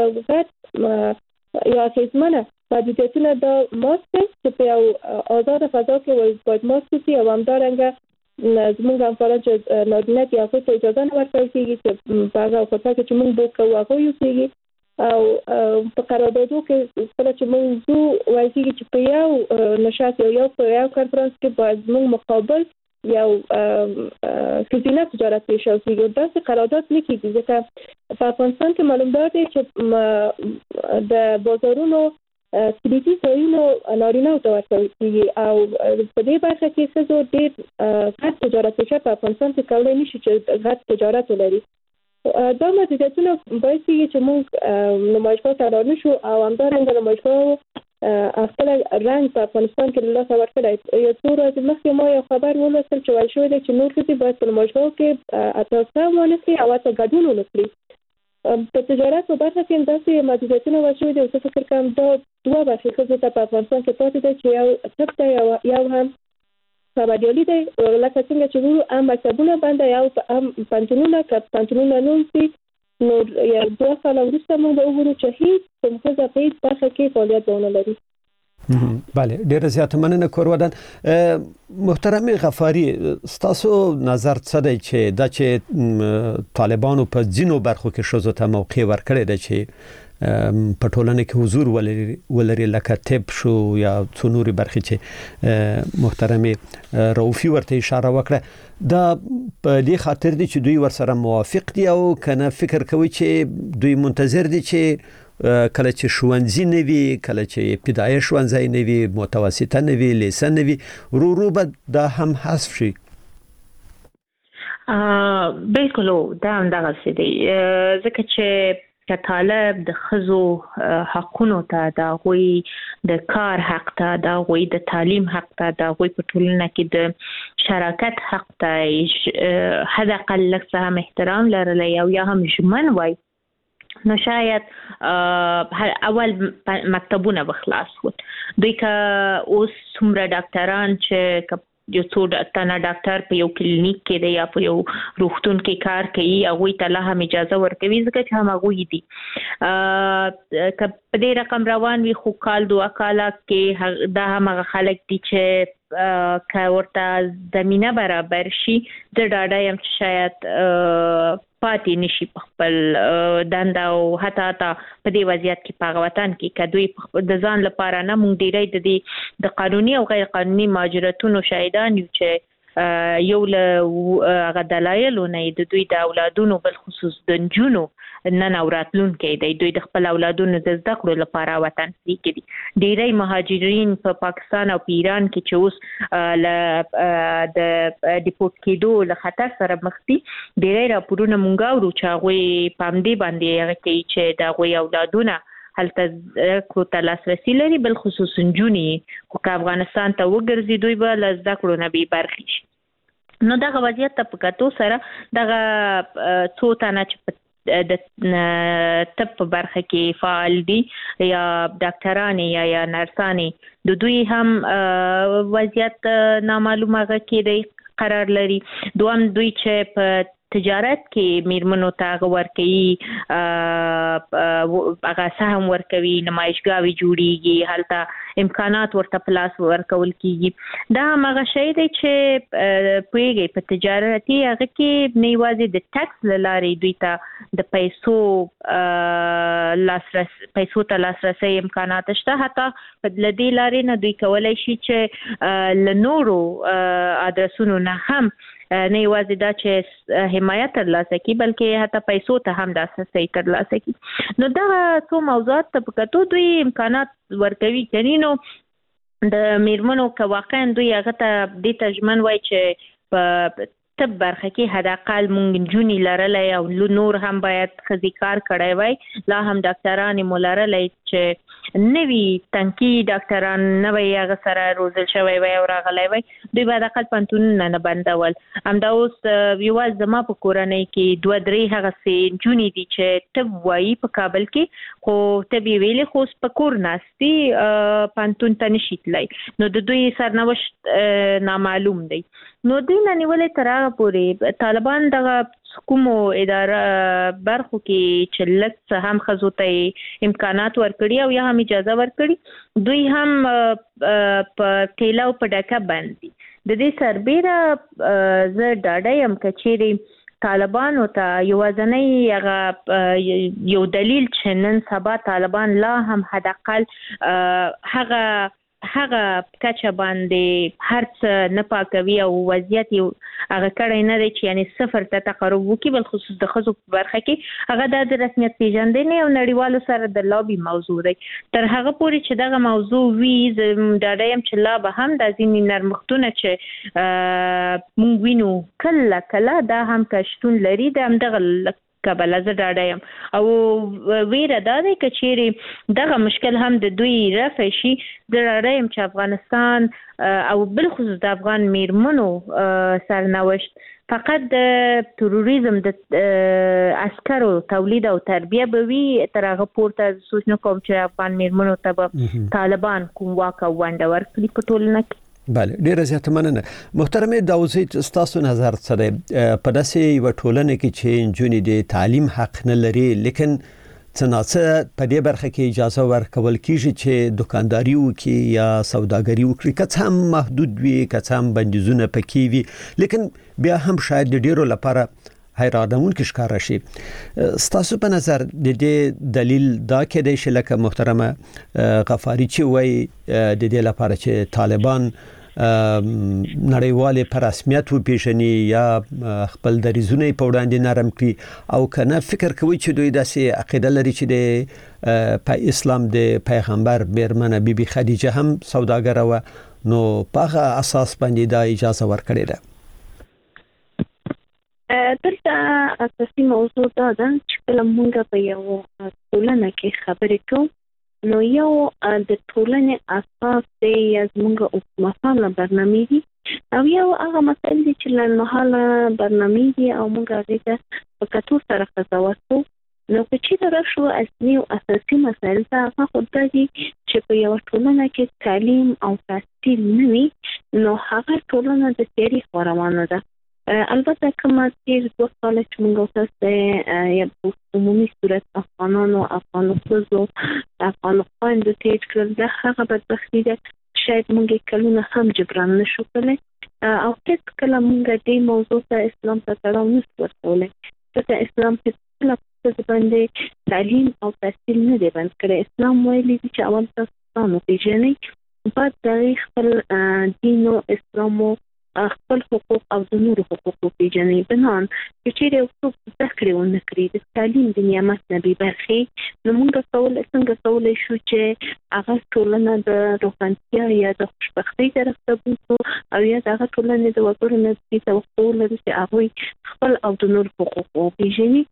غټ یا اغېزمنه محدودیتونه دا ماسک دی چې په یو آزاده فضا کې باید ماسک اوسي او همدارنګه زموږ همکاران چې نارینه دي هغوی ته اجازه نه ورکول کېږي چې په هغه غوټه کې چې موږ بوک کوو هغوی اوسېږي او په قراردادو کې کله چې موږ ځو ویل کېږي چې په یو نشاط یا یو په یو کنفرانس کې باید موږ مقابل یو ښځینه تجارت پیشه اوسېږي. داسې قرارداد نه کېږي ځکه په افغانستان کې معلومدار دی چې د بازارونو کلیدي ځایونو نارینه‌و ته ورکول کېږي او په دې برخه کې ښځو ډېر غټ تجارت پیشه په افغانستان کې کولی نه شي چې غټ تجارت ولري. دا محدودیتونه باعث کېږي چې موږ نمایشګاه ته لاړ نه شو او همدارنګه نمایشګاه خپل رنګ په افغانستان کې له لاسه ورکړی. یو څو ورځې مخکې ما یو خبر ولوستل چې ویل شوی دی چې نور ښځې باید په نمایشګاه کې اتاسه ونه کړي او حتی ګډون ونه کړي. په تجارت په برخه کې داسې محدودیتونه ویل شوي دي او زه فکر کوم دا دوه برخې ښځو ته په افغانستان کې پاتې ده چې یو طب دی یو هم خبریالي دی. لکه څنګه چې وایو هم مکتبونه بنده یا هم پوهنتونونه که پوهنتونونه نه وسي نو یو دوه کاله وروسته موږ به وګورو چې هېڅ کوم ښځه په هېڅ برخه کې فعالیت به ونه لري. بله ډیره زیاته مننه کورودن. محترم غفاری ستاسو نظر څه دی چې دا چې طالبانو په ځینو برخو کې ښځو ته موقع ورکړی دی چې په ټولنه کې حضور ولري ولري لکه طب شو یا څو نورې برخې چې محترم رؤفي ورته اشاره وکړه، دا په دې خاطر دی چې دوی ورسره موافق دي او کنه فکر کوي چې دوی منتظر دي چې کله چې ښوونځي نه وي، کله چې ابتدایي ښوونځی نه وي، متوسطه نه وي، لیسه نه وي، ورو ورو به دا هم حذف شي؟ بالکل دا هم دغسې دی ځکه چې که طالب د ښځو حقونو ته، د هغوی د کار حق ته، د هغوی د تعلیم حق ته، د هغوی په ټولنه کې د شراکت حق ته حد اقل لږ څه هم احترام لرلی او یا هم ژمن وای نو شاید اول مکتبونه به خلاص وو. دوی که اوس څومره ډاکټران چې یو څو تنه ډاکټر په یو کلینیک کې دی یا په یو روغتون کې کار کوي هغه ته لا هم اجازه ورکوي ځکه چې هم هغه دي ا په دې رقم روان وي خو کال دوه کال کې دا هم هغه خلک دي چې کا ورته زمينه برابر شي د ډاډه يم شاید پاتې نشي په خپل دنده او حتی تا په دې وضعیت کې په وطن کې کدوې د ځان لپاره نه مونږ ډیری د دې د قانوني او غیر قانوني ماجراتونو شاهدان یو چې یو له هغه دلایلو نه د دوی د اولادونو بل خصوص د جنونو نن اوراتلون کې دی دوی د خپل اولادونو د زده کړو لپاره وطن کې دي ډیری مهاجرین په پاکستان او په ایران کې چې اوس ل د ډیپورت کېدو له خطر سره مخ دي ډیری راپورونه مونږ اورو چې هغه پام دی باندې هغه کې چې دا غوي اولادونه هلته کو ته لاسرسي لري بل خصوص جونی خو افغانستان ته وګرځي دوی به له زده کړو نه بي برخي شي نو دا وضعیت په کتو سره دا څو تنه چې د طب په برخه کې فعال دي یا ډاکټران یا یا نرسانی د دوی هم وضعیت نامعلومه کې دی قرار لري دوم دوی چې په تجارت کې میرمنو ته ورکوي هغه سهم ورکوي نمایشګاوي جوړیږي هلته امکانات ورته پلاس ورکول کیږي دا هغه شی دی چې پویږي په تجارتي هغه کې نه یوازې د ټیکس لاري دوی ته د پیسو لاسرس پیسو ته لاسرسي امکانات شته حتی په دې لاري نه دوی کولای شي چې لنورو ادرسونو نه هم نه یوازې دا چې حمایت ترلاسه کی بلکې حتی پیسو ته هم داسې ترلاسه کی نو دا څو موضوعات ته په کتو دوی امکانات ورکوي کني نو د میرمنو که واقعا دوی هغه ته د تجمن وای چې په طب برخه کې حداقل مونږ جونی لرلای او نور هم باید خزي کار کړای وای لا هم ډاکټران مولرلای چې نوی تنکی ډاکټران نوی هغه سره روزل شوی وای او راغلی وای دوی به د خپل پنتون نه بندول هم دا اوس یواز زما په کورنۍ کې دوه درې هغه سي جونی دي چې طب وای په کابل کې خو طب ویلې خو په کور ناشتي پنتون ته نشیتلای نو د دوی سرنوشت نامعلوم دی نو دین نیولې تر هغه پورې طالبان دغه کومو اداره برخو کې چې لږ هم خزوته امکانات ورکړي او یا هم اجازه ورکړي دوی هم په تیلا او په ډکه باندې د دې سربېره زه ډاډه یم کچېري طالبانو ته یوازنۍ هغه یو دلیل چې نن سبا طالبان لا هم حداقل هغه هغه کچه باندې هر څه نه پاکوي او وضعیت یو هغه کړی نه دی چې یعنی صفر ته تقرب وکړي بل خصوص د ښځو په برخه کې هغه د رسمیت پیژندنې او نړیوالو سره د لابي موضوع دی تر هغه پورې چې دغه موضوع وي ډاډه یم چې لا به هم د ځینې نرمښتونه چې مونږ وینو کله کله دا هم کشتون لري د همدغه کابل زه ډاډه یم او ویره دا دی که چیرې دغه مشکل هم د دوی رفع شي زه ډاډه یم چې افغانستان او بالخصوص د افغان میرمنو سرنوشت فقط د تروریزم د عسکرو تولید او تربیه به وي تر هغه پورته سوچ نه کوم چې افغان میرمنو ته به طالبان کوم واک او ونډه ورکړي په ټولنه کې بله ډیره زیاته مننه محترمه داوزیت ستاسو نظر څه دی په داسې یو ټولنه کې چې نجونې د تعلیم حق نه لري لیکن څنګه په دې برخه کې اجازه ورکول کیږي چې دکانداري وکړي یا سوداګري وکړي که هم محدود وي که هم بندیزونه پکې وي لیکن بیا هم شاید د ډیرو لپاره حیرانون کې ښکار شي ستاسو په نظر د دې دلیل دا کې دی چې لکه محترمه غفاری چې وایي د دې لپاره چې طالبان نړیوال په رسمیت وپیژني یا خپل دریزونه په وړاندې نرم کړي او کنه فکر کوي چې دوی داسې عقیده لري چې د په اسلام د پیغمبر بیرمنه بیبي خدیجه هم سوداګره و نو په هغه اساس باندې دا اجازه ورکړې ده دلته اساسي موضوع دا ده چې کله موږ په یو ټولنه کې خبرې کوو نو یو د ټولنې اساس دی یا زموږ اوسمهاله برنامې دي او یو هغه مسایل دي چې لنډمهاله برنامې دي او موږ هغې ته په کتو سره قضاوت کوو نو که چېرته راشو اصلي او اساسي مسایل ته هغه خو دا دي چې په یوه ټولنه کې تعلیم او تحصیل نه وي نو هغه ټولنه د تیری روانه ده. البته کومه چې دوه کال چې موږ تاسو یا په عمومي صورت افغانانو افغانو خزو افغانو خويندو تیر کړل د هغه بدبختی ده شاید موږ کلونه هم جبران نشو کولای او هیڅ کله موږ دې موضوع ته اسلام ته تړاو نشو ورکولای. ځکه اسلام په خپل باندې تعلیم او تحصیل نه دی بند کړی. اسلام ویلي چې اول تاسو نو پیژنئ بعد د خپل دین او اسلام خپل حقوق او د نورو حقوق پیژنئ. بنان چې یو څوک ذکر ونه کړی د تعلیم د نعمت نبی برخي نو موږ کول څنګه کولای شو چې هغه ټولنه د روښانتیا یا د خوشبختۍ طرف ته بوځو او یا د هغه ټولنې د وګړو نه د توقع لري چې هغه خپل او د نورو حقوق پیژني.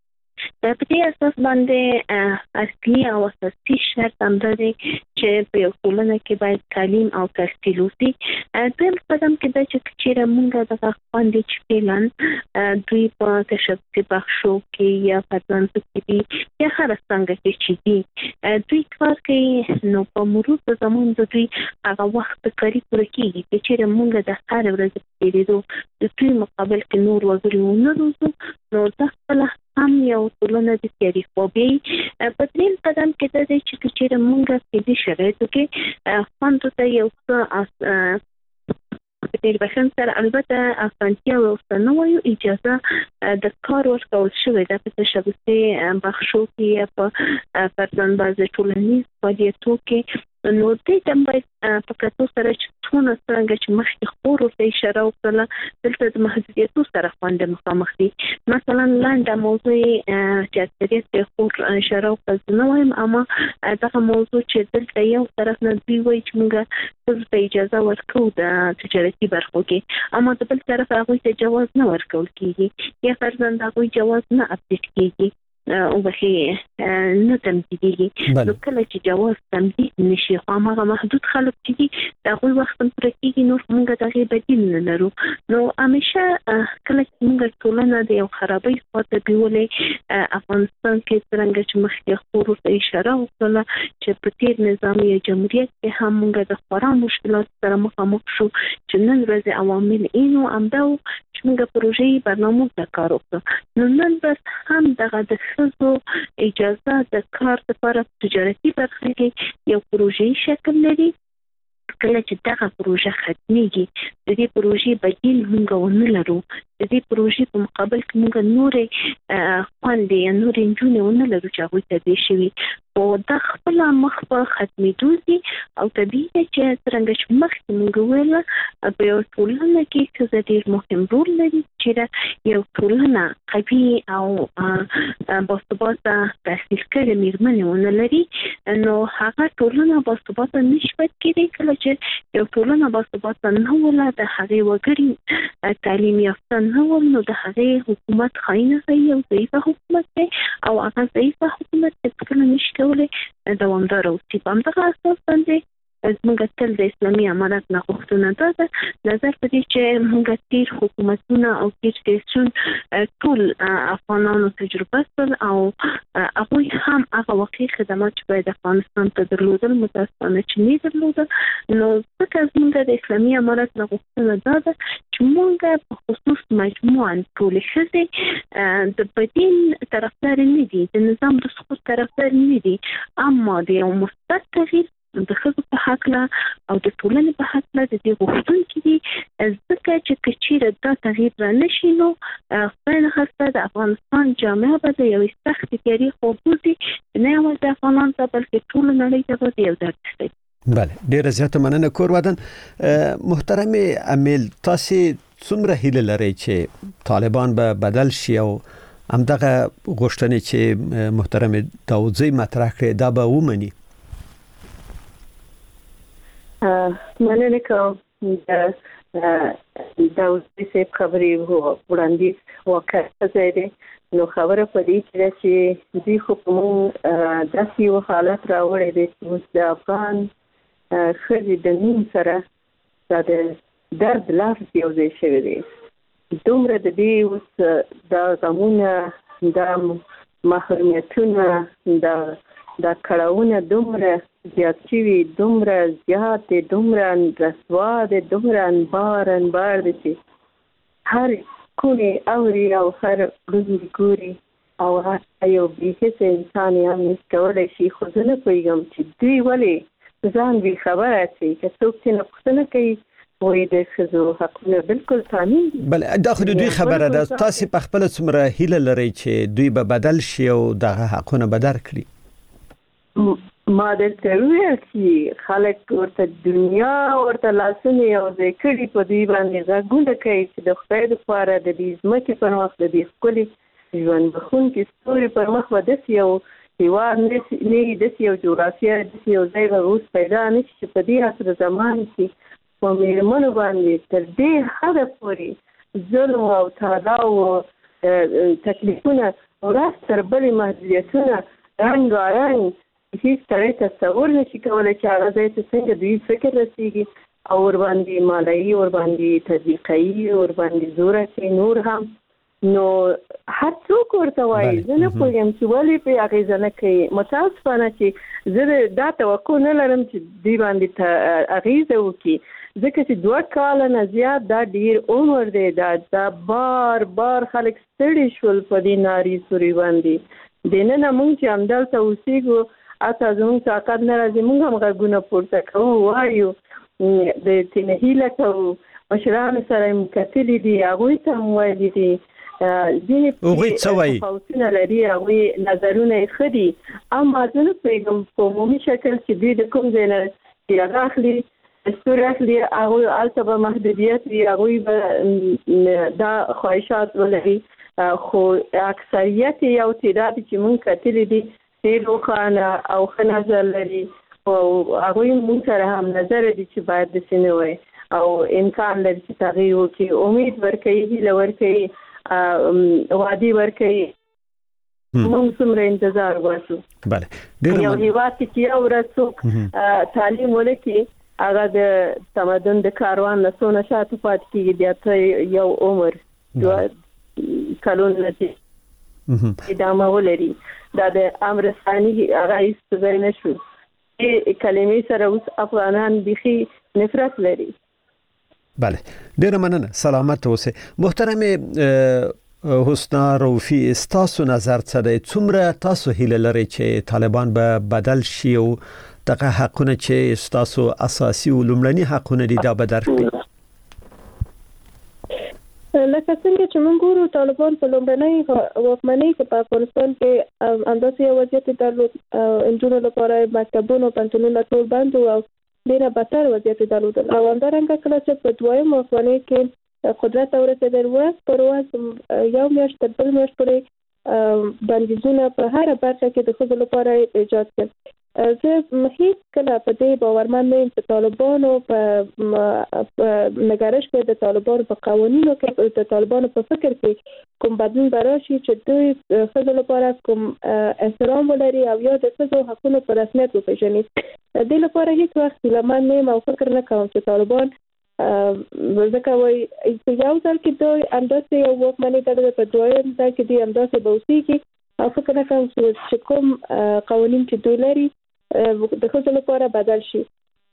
د دې اساس باندې اصلي او اساسي شرط هم دی چې په یو ټولنه کې باید تعلیم او تحصیل وشي. د قدم کې د چې موږ د خپل چې پلان دوی په تشبثي بخشو کې یا پرځان کې دي یا هر څنګه کې چې دي دوی کار کوي نو په مرور د زمون د دوی هغه وخت کاری پر کېږي چې موږ د هر ورځ پیریدو د دوی مقابل کې نور وګړي ونروزو نو د خپل هم یو ټولنه د تیری خوبي په دې قدم کې د دې چې چې موږ په دې شرایطو کې خوند ته یو څه په دې بشن سره البته افغانتیا او سنوي اجازه د کار ورکول شوی د تشبثي بخشو کې په پرځان بازه ټولنیز فعالیتو کې نو دې تم باید په کتو سره چې څونه څنګه چې مخکې خور ورته اشاره وکړه دلته د محدودیتو سره خوند مخامخ دي. مثلا لاندې موضوع چې اکثریت یې خور اشاره وکړه نو وایم اما دغه موضوع چې دلته یو طرف نه دی وایي چې موږ څه اجازه ورکو د تجارتي برخو کې اما د بل طرف هغه ته جواز نه ورکول کیږي یا فرضاً هغه جواز نه اپډیټ کیږي او به نه تمدیدي نو کله چې جواز تمدید نشي خو هغه محدود خلک دي دا غوي وخت پر کېږي نو موږ دغه بدیل نه لرو. نو همیشه کله چې موږ ټولنه د یو خرابې خاطر بیولې افغانستان کې څنګه چې مخکې خورو ته اشاره وکړه چې په تیر نظامی جمهوریت کې هم موږ د خورا مشکلات سره مخامخ شو چې نن ورځ عوامل اینو امدا چې موږ پروژې برنامه ته کار وکړو نو نن بس هم دغه د خصوصو اجازه د کار لپاره تجارتي برخه کې یو پروژې شکل لري. کله چې دغه پروژه ختميږي د دې پروژې بدیل موږ ونه لرو د دې پروژې په مقابل کې موږ نورې خوندې یا نورې انجونې ونه لرو چې هغوی ته دې شوي او دا خپل مخ په ختمېدو دي او طبیعي چې څرنګه چې مخکې موږ ویل په یو ټولنه کې ښځه ډېر مهم رول لري چې یو ټولنه قوي او باثباته تحصیل کړې میرمنې ونه لري نو هغه ټولنه باثباته نشي کېدای. کله چې یو ټولنه باثباته نه وله د هغې وګړي تعلیم یافته نه ول نو د هغې حکومت خاینه کوي او ضعیفه حکومت دی او هغه ضعیفه حکومت هېڅکله نشي کولی دوامداره اوسي. په همدغه اساس باندې موږ تل د اسلامي امارت نه غوښتنه دا ده نظر په دې چې موږ تیر حکومتونه او تیر سیاسیون ټول افغانانو تجربه کړل او هغوی هم هغه واقعي خدمات چې باید افغانستان ته درلودل متاسفانه چې نه درلودل نو ځکه موږ د اسلامي امارت نه غوښتنه دا ده چې موږ په خصوص مجموعاً ټولې ښځې د بدیل طرفدار نه دي د نظام د سقوط طرفدار نه دي اما د یو مثبت تغییر د ښځو په هکله او د ټولنې په هکله د دې غوښتونکي دي ځکه چې چیرې دا تغییر را نشي نو خدای نخواسته د افغانستان جامعه به د یوې سختې تیارې خوبوزي نه یوازې د افغانانو ته بلکې ټولو نړۍ ته به د یو درد شي. بله ډیره زیاته مننه کور ودان. محترم امیل تاسو څومره هیله لرئ چې طالبان به بدل شي او همدغه غوښتنې چې محترم داودزی مطرح کړې دا به ومني؟ مننه کوم د داودزی صاحب خبرې وړاندې واقع ځای نو خبره پدې چې دوی خو په موږ داسې یو حالت راوړی دی چې د افغان ښځې د نوم سره دا د درد لفظ یو ځای شوی دی. دومره د دې اوس دا غمونه دا محرومیتونه دا دا کړاوونه دومره زیات شوي دومره زیات دی دومره رسوا دی دومره انبار انبار دی چې هر کونې اوري او هر ړوند ګوري او هر یو بېحسه انسان یې هم نشي کولی شي. خو زه نه پوهېږم چې دوی ولې ځان بې خبره شي. که څوک چې نه پوښتنه کوي وایي د ښځو حقونه بالکل قانون دي. بله دا خو د دوی خبره ده. تاسې په خپله څومره هیله لرئ چې دوی به بدل شي او دغه حقونه به درکړي؟ ما درته وویل چې خلک ورته دنیا ورته لاسونه یو ځای کړي په دوی باندې غږونه کوي چې د خدای دپاره د دې ځمکې پر مخ د دې ښکلي ژوند بښونکي ستوري پر مخ به داسې یو هېواد نه وي، داسې یو جغرافیه داسې یو ځای به اوس پیدا نه شي چې په دې عصر زمان کې په مېرمنو باندې تر دې حده پورې ظلم او تعالی او تکلیفونه ورځ تر بلې محدودیتونه رنګارنګ هیڅ سړی تصور نشي کولی چې هغه ځای ته څنګه دوی فکر رسېږي او ورباندې مالایي ورباندې تطبیقوي ورباندې زور اچوي نور هم. نو هر څوک ورته وایي زه نه پوهېږم چې ولې پرې اغېزه نه کوي. متاسفانه چې زه دا توقع نه لرم چې دوی باندې اغېزه وکړي ځکه چې دوه کاله نه زیات دا ډېر عمر دی. دا دا بار بار خلک ستړي شول په دې ناري سوري باندې. دننه موږ چې همدلته اوسېږو اته زموږ طاقت نه راځي موږ هم غږونه پورته کوو وایو د تېنه هیله کوو. مشرانو سره یې کتلي دي هغوی ته هم ویلي دي هغوی څه وایي تفاوتونه لري هغوی نظرونه یې ښه دي. اما زه نه پوهېږم په عمومي شکل چې دوی د کوم ځای نه چې هغه اخلي دستور اخلي هغوی هلته به محدودیت وي هغوی به دا خواهشات ولري. خو اکثریت یو تعداد چې موږ کتلي دي ډېر روښانه او ښه نظر لري او هغوی موږ سره هم نظر دي چې باید داسې نه وای او امکان لري چې تغییر وکړي. امید ورکوي هیله ورکوي وعدې ورکوي. موږ څومره انتظار وباسو. یو هېواد کې چې یو ورځ څوک تعلیم ولکړي هغه د تمدن د کاروان نه څونه شاته پاتې کېږي بیا ته یو عمر دوه کلونه چې ادامه ولري. دا د امر ثاني هغه هیڅ ځای نه شو. دې کلمې سره اوس افغانان بیخي نفرت لري. بله ډېره مننه سلامت اوسئ. محترمې حسنا روفي ستاسو نظر څه دی؟ څومره تاسو هیله لرئ چې طالبان به بدل شي او دغه حقونه چې ستاسو اساسي او لومړني حقونه دي دا به درکړي؟ لکه څنګه چې موږ ګورو طالبان په لومړنۍ واکمنۍ کې په افغانستان کې همداسې یو وضعیت درلود. نجونو لپاره مکتبونه پوهنتونونه ټول بند وو او ډېره بدتر وضعیت درلود. او همدارنګه کله چې په دویم واکمنۍ کې قدرت ته ورسېدل ورځ پر ورځ یو میاشت تر بل میاشت پورې بندیزونه په هره برخه کې د ښځو لپاره ایجاد کړل. زه هیڅ کله په دې باورمن نه یم چې طالبانو په نګرش کې د طالبانو په قوانینو کې د طالبانو په فکر کې کوم بدلون به راشي چې دوی ښځو لپاره کوم احترام ولري او یا د ښځو حقونو په رسمیت وپېژني. د دې لپاره هیڅ وخت هیلهمن نه یم او فکر نه کوم چې طالبان ځکه وایي په یو ځل کې دوی همداسې یو واکمني درلوده په دویم ځل کې دوی همداسې به اوسېږي او فکر نه کوم چې کوم قوانین چې دوی لري د ښځو لپاره بدل شي.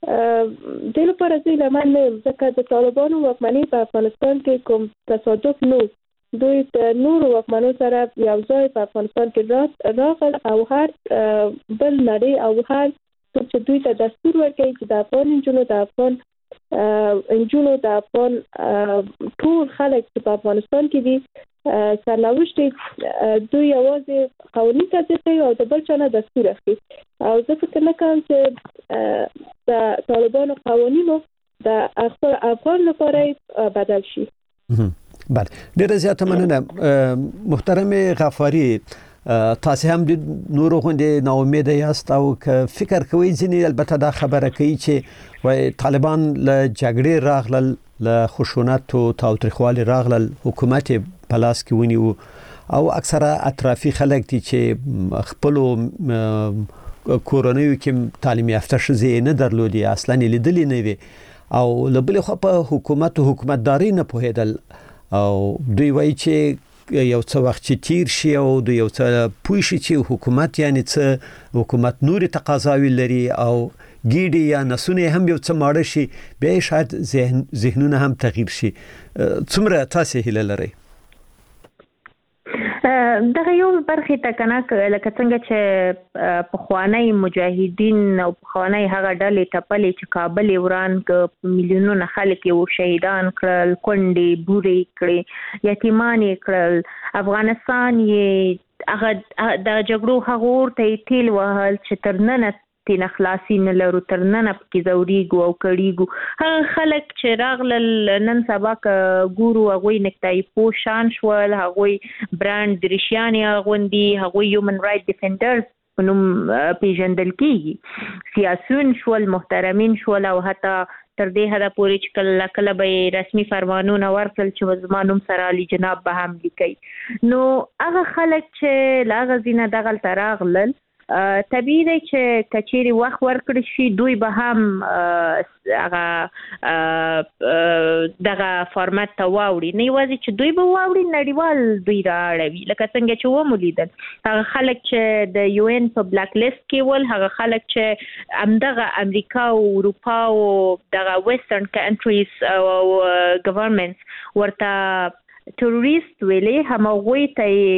دې لپاره زه هیلهمن نه یم ځکه د طالبانو واکمني په افغانستان کې کوم تصادف نه و. دوی د نورو واکمنو سره یو ځای په افغانستان کې راغل او هر بل نړۍ او هر څوک چې دوی ته دستور ورکوي چې د افغان نجونو د افغان نجونو د افغان ټول خلک چې په افغانستان کې دي سرنوشت دوی یوازې قوانین تطبیق کوي او د بل چا نه دستور اخلي. او زه فکر نه کوم چې د طالبانو قوانینو د خپل افغان لپاره بدل شي. بله ډېره زیاته مننه. محترم غفاري تاسو هم د نورو غونډې ناامیده یاست او که فکر کوئ ځینې البته دا خبره کوي چې وایي طالبان له جګړې راغلل له خشونت او تاوتریخوالي راغلل حکومت په لاس کې ونیو او اکثره اطرافي خلک دي چې خپلو کورنیو کې تعلیم یافته ښځې نه درلودي اصلا لیدلې نه وي او له بلې خوا په حکومت او حکومتداري نه پوهېدل او دوی وایي چې یو څه وخت چې تیر شي او د یو څه پوه شي چې حکومت یعنی څه حکومت نوري تقاضاوي لري او ګیډي یا نسونه هم یو څه ماړه شي به شاید ذهن ذهنونه هم تغییر شي. څومره تاسو هیله لرئ؟ دغه یو برخه ته کنه لکه څنګه چې په خوانی مجاهدین او په خوانی هغه ډلې ټپلې چې کابل وران ک میلیونونه خلک یو شهیدان کړل، کونډې بوري کړې، یتیمان کړل، افغانستان یې هغه د جګړو هغور ته تیل وهل چې ترننه تین خلاصي نه لرو، ترننه پکې زوريګو او کړيګو. هغه خلک چې راغلل نن سبا ګورو هغه نکتای پو شان شول، هغه برانډ درشياني غوندي، هغه هیومن رائټ ډیفندرز نوم پیژندل کیږي، سیاسيون شول، محترمین شول، او حتی تر دې حدا پورې چې کله کله به رسمي فرمانونه ورکړل چې زمانوم سره علي جناب به هم لیکي. نو هغه خلک چې لاغه زینه دغل تراغلل طبیعي دی چې کچېری وخت ورکړي شي دوی به هم هغه دغه فارمات ته واوړي، نه یوازې چې دوی به واوړي نړیوال دوی راړوي. لکه څنګه چې ومولیدل هغه خلک چې د یو ان په بلاک لیست کې ول، هغه خلک چې همدغه امریکا او اروپا او دغه ویسټرن کنټریز او ګورنمنټس ورته ټوریست ویلې همغوی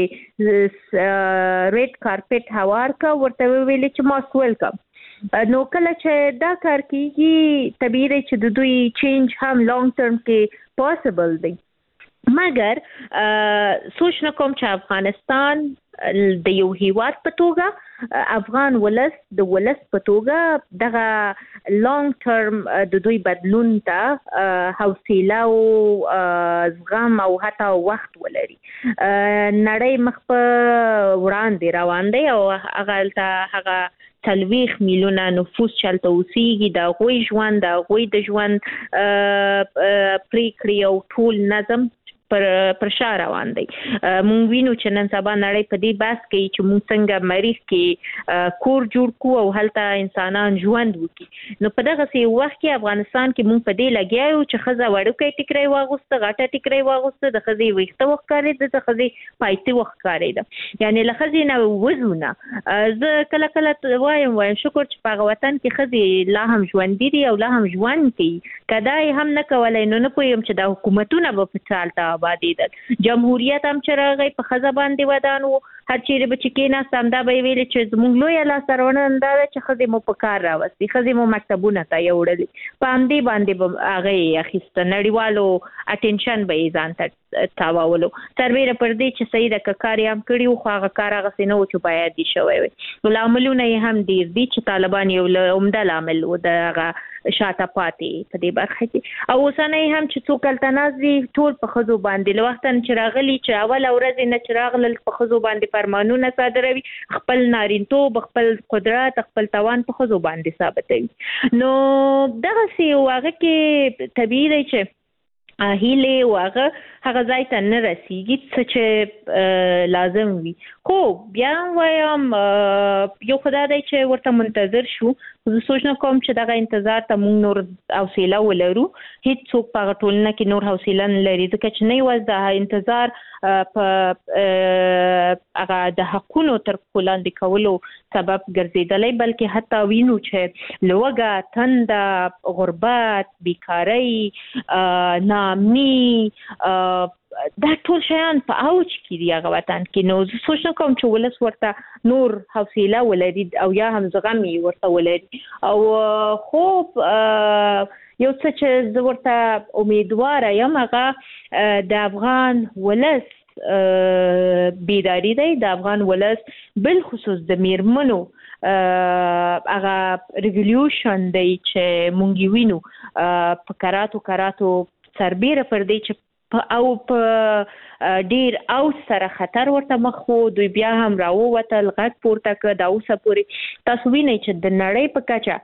ته ریډ کارپټ هوار کا ورته ویلې چې ماست ویلکم. نو کله چې دا کار کیږي طبیعي چې د دوی چینج هم لانګ ټرم کې پوسیبل دی، مګر سوچ نه کوم چې افغانستان د یو هیواد په توګه افغان ولس د ولس په توګه دغه لانګ ټرم د دوی بدلون ته حوصله او زغم او حتی وخت ولري. نړۍ مخ په وړاندې روان دی او هغه ته هغه تلويخ میلیونه نفوس چلته اوسېږي، د غوي ژوند د غوي د ژوند پریکړې او ټول نظم پر پر شا روان دی. مونږ وینو چې نن سبا نړۍ په دې بحث کوي چې مونږ څنګه مریخ کې کور جوړ کو او هلته انسانان ژوند وکړي. نو په دغه سی وخت کې افغانستان کې مونږ په دې لګیاو چې خزه وړوکې ټیکري واغوسته، غټه ټیکري واغوسته، د خزي ویخته وخت کارې د خزي پایتي وخت کارې ده، یعنی له خزي نه وزونه. زه کله کله وایم وایم شکر چې په وطن کې خزي لا هم ژوند دي او لا هم ژوند کوي، کدای هم نه کولای. نو نه پویم چې د حکومتونو په چالتہ آبادیدل، جمهوریت هم چې راغی په خزه باندې ودانو، هر چیرې به چې کې ناست هم دا به ویلي چې زمونږ لویه لاسته راوړنه دا ده چې ښځې مو په کار راوستي، ښځې مو مکتبونه ته یوړلي، په همدې باندې به هغه یې اخیسته، نړیوالو اټینشن به یې ځان ته تاوولو. سربیره پر دې چې صحیح ده که کار یې هم کړي وو خو هغه کار هغسې نه و چې باید یې شوی وی. لاملونه یې هم ډېر دي چې طالبان یو له عمده لامل و د هغه شاته پاتې په دې برخه کې. او اوسنی هم چې څوک هلته ناست دي ټول په ښځو باندې له وخته چې راغلي چې اوله ورځې نه چې راغلل په ښځو باندې فرمانونه صادروي، خپل نارینتوب، خپل قدرت، خپل توان په ښځو باندې ثابتوي. نو دغسې هغه کې طبیعي دی چې هیله واغه هغه ځای ته نه رسیږي څه چې لازم وي. خو بیا وایم یو خدای دی چې ورته منتظر شو. زه سوچ نه کوم چې دغه انتظار ته مونږ نور حوصله ولرو، هیڅ څوک په هغه ټولنه کې نور حوصله نه لري، ځکه چې نه یوازې د انتظار په هغه د حقونو تر پښو لاندې کولو سبب ګرځېدلی، بلکې حتی وینو چې لوږه، تنده، غربت، بیکارۍ، ناامني، دا ټول شیان په اوج کې دي هغه وطن کې. نو زه سوچ نه کوم چې ولس ورته نور حوصله ولري او یا هم زغم یې ورته ولري. او خو یو څه چې زه ورته امیدواره یم هغه د افغان ولس بیداری دی، د افغان ولس بالخصوص د میرمنو هغه ریولیوشن دی چې مونږ وینو په کراتو کراتو سربیره پر دی چې او په ډیر او سره خطر ورته مخ وو، دوی بیا هم راووتل، غږ پورته کړ. دا اوسه پورې تاسو وینئ چې د نړۍ په کچه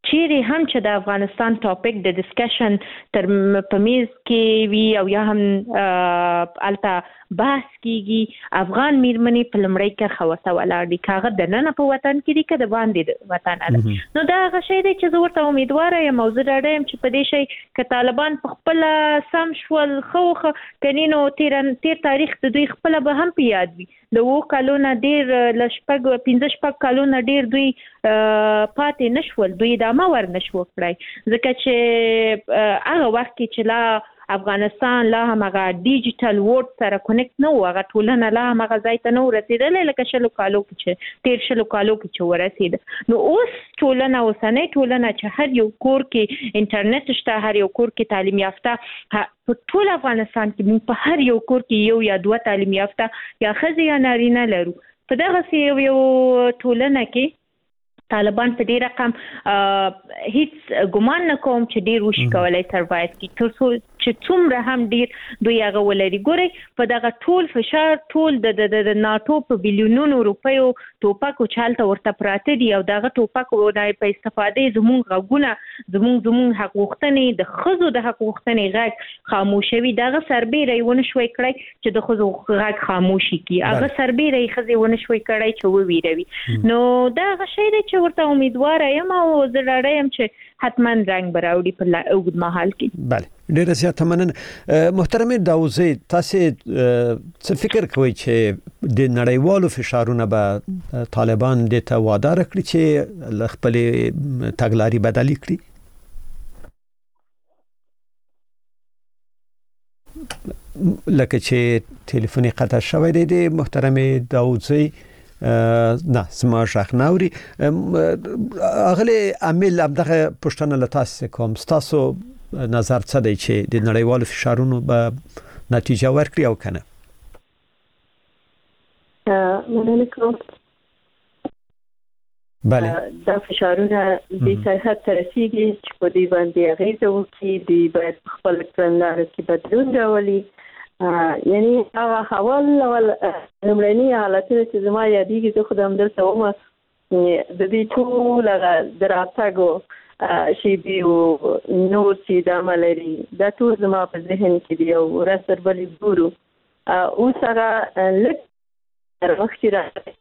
چیرې هم چې د افغانستان ټاپک د ډسکشن تر پمیز کې وی او یا هم الته بحث کیږي افغان میرمنې په لمړی کې خوسته ولاړ دي کاغه د نن په وطن کې دي که د باندې د وطن ده نو دا هغه شی دی چې زه ورته امیدواره یم او زه ډاډه یم چې په دې شی که طالبان په خپل سم شول خوخه کني نو تیر تیر تاریخ د دوی خپل به هم په یاد وي د وو کالونه ډیر لشپګ پنځه شپږ کالونه ډیر دوی پاتې نشول دوی دا ما ور نشو کړای ځکه چې هغه وخت کې چې لا افغانستان لا هغه ډیجیټل ورډ سره کنیکټ نه و هغه ټولنه لا هغه ځای ته نه ورسېدلې لکه شلو کالو کې چې تیر شلو کالو کې چې ورسېد نو اوس ټولنه اوسنۍ ټولنه چې هر یو کور کې انټرنیټ شته هر یو کور کې تعلیم یافته په ټول افغانستان کې په هر یو کور کې یو یا دوه تعلیم یافته یا ښځې یا نارینه لرو په دغسې یو یو ټولنه کې طالبان په دې رقم هیڅ ګمان نه کوم چې ډیر وشي کولای سروایو کی تر څو چې څومره هم ډیر دوی هغه ولري ګوري په دغه ټول فشار ټول د د ناتو په بلیونونو روپیو ټوپکو چالته ورته پراته دي او دغه ټوپکو د په استفاده زموږ غوونه زموږ زموږ حق غوښتنې د خزو د حق غوښتنې غږ خاموشوي دغه سربېره ونه شوي کړی چې د خزو غږ خاموشي کی هغه سربېره خزي ونه شوي کړی چې وویروي نو دا غشي دی چې ورته امیدواره یم او زه ډاډه یم چې حتما رنګ براوړي په اوږد مهال کې بله ډیره زیاته مننه محترم داوزی تاسو څه فکر کوئ چې د نړیوالو فشارونو به طالبان د ته وعده راکړي چې خپل تګلاري بدلی کړي لکه چې ټلیفوني قطع شوی دی د محترم داوزی نه سما شخ نوري اغلی عامل ابدغه پښتنه لتاسو کوم تاسو نظر څه دی چې د نړیوالو فشارونو به نتیجه ورکړي او کنه مننه کوم بله دا فشارونه د سیاست ترسيږي چې په دې باندې اغیزه وکړي دی باید خپل کړنلار کې بدلون راولي یعنی هغه حوال اول لمړنی حالتونه چې زما یادېږي زه خو د همدلته ومه د دې ټول هغه د راتګو شیبي او نور چې دا عمل لري دا ټول زما په ذهن کې دي او ورځ تر بلې ګورو اوس هغه لږ تر مخکې راغلی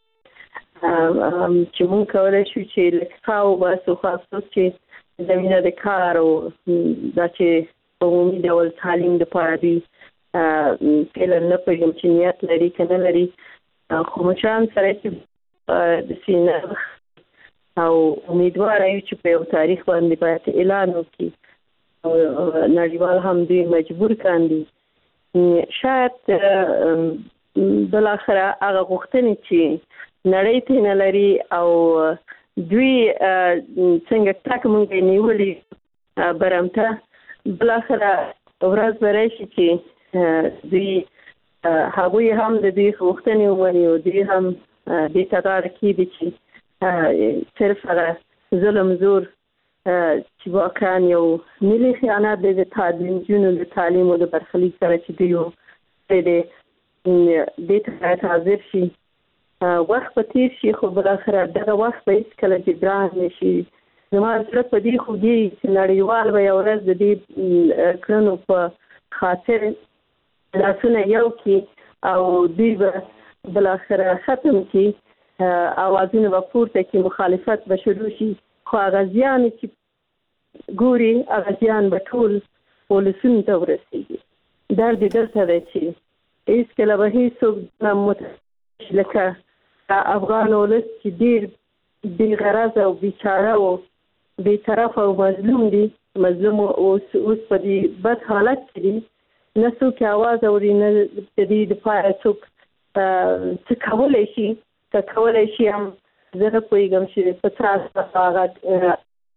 چې مونږ کولی شو چې لږ ښه وباسو خو افسوس چې زمینه د کار او دا چې په عمومي ډول تعلیم دپاره دوی فعلا نه پوهېږم چې نیت لري که نه لري خو مشران سره چې د سینه او امیدواره یو چې په یو تاریخ باندې باید اعلان وکړي او نړیوال هم دوی مجبور کاندي شاید بالاخره هغه غوښتنې چې نړۍ ته نه لري او دوی څنګه ټاک مونږ نیولي برمته بالاخره ورځ به راشي چې دوی هغوی هم د دوی غوښتنې ومني او دوی هم دې ته غاړه کېږدي چې صرف هغه ظلم زور چې واقعا یو ملي خیانت دی د نجونو د تعلیم او د برخلیک سره چې دوی کړی دی دې ته باید حاضر شي وخت به تېر شي خو بالاخره دغه وخت به هېڅکله جبران نه شي زما زړه په دې خوږېږي چې نړیوال به یوه ورځ د دې کړنو په خاطر لاسونه یو کړي او دوی به بالاخره ختم کړي اوازونه به پورته کړي مخالفت به شروع شي خو هغه زیان چې ګوري هغه زیان به ټول ولسونو ته ورسېږي درد یې دلته دی چې هېڅکله به هېڅوک نه متوجه لکه افغان ولس چې ډېر بې غرضه او بیچاره او بې طرفه او مظلوم دي مظلوم اوس اوس په دې بد حالت کې دي نه څوک اواز اوري نه د دې دپاره څوک څه کولی شي که کولی شي هم زه نه پوهېږم چې په څه اساس هغه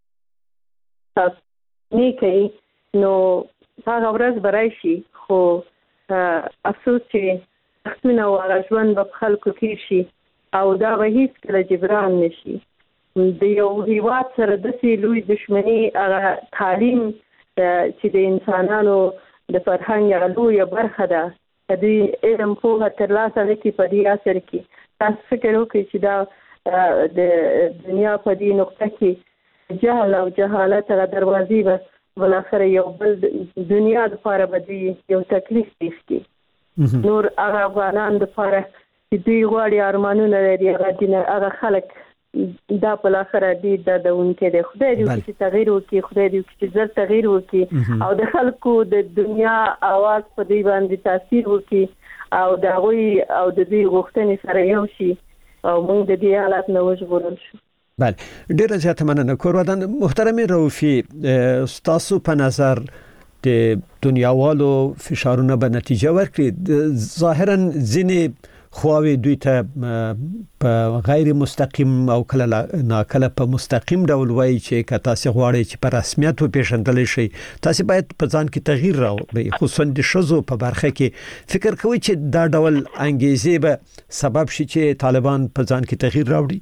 نه کوي نو هغه ورځ به راشي خو افسوس چې وختونه او هغه ژوند به په خلکو تېر شي او دا به هېڅکله جبران نه شي د یو هېواد سره داسې لوی دښمني هغه تعلیم چې د انسانانو د فرهنګ هغه لویه برخه ده د دوی علم پوهه ترلاسه نه کړي په دې عصر کې تاسو فکر وکړئ چې دا د دنیا په دې نقطه کې جهل او جهالت غ دروازې به بلاخره یو بل دنیا لپاره به یو تکلیف دی نور هغه افغانان لپاره چې دوی غواړي ارمانونه لري هغه دین هغه خلک دا بلاخره دی د دونکو د خدای دی چې تغییر وکړي خدای دی چې زر تغییر وکړي او د خلکو د دنیا आवाज په دې باندې تاثیر وکړي او دا غوي او د دې غوښتنې سره یو شي او موږ د دې حالت نه وژغورل شو. بله ډیره زیاته مننه کورودان. محترم رؤفي تاسو په نظر د دنیاوالو فشارونه به نتیجه ورکړي ظاهرا ځینې خواوی دوی ته په غیر مستقیم او کله ناکله په مستقیم ډول وایي چې که تاسو غواړئ چې په رسمیت وپېژندل شي تاسو باید په ځان کې تغییر راوړئ خصوصا د ښځو په برخه کې فکر کوئ چې دا ډول انګیزې به سبب شي چې طالبان په ځان کې تغییر راوړي.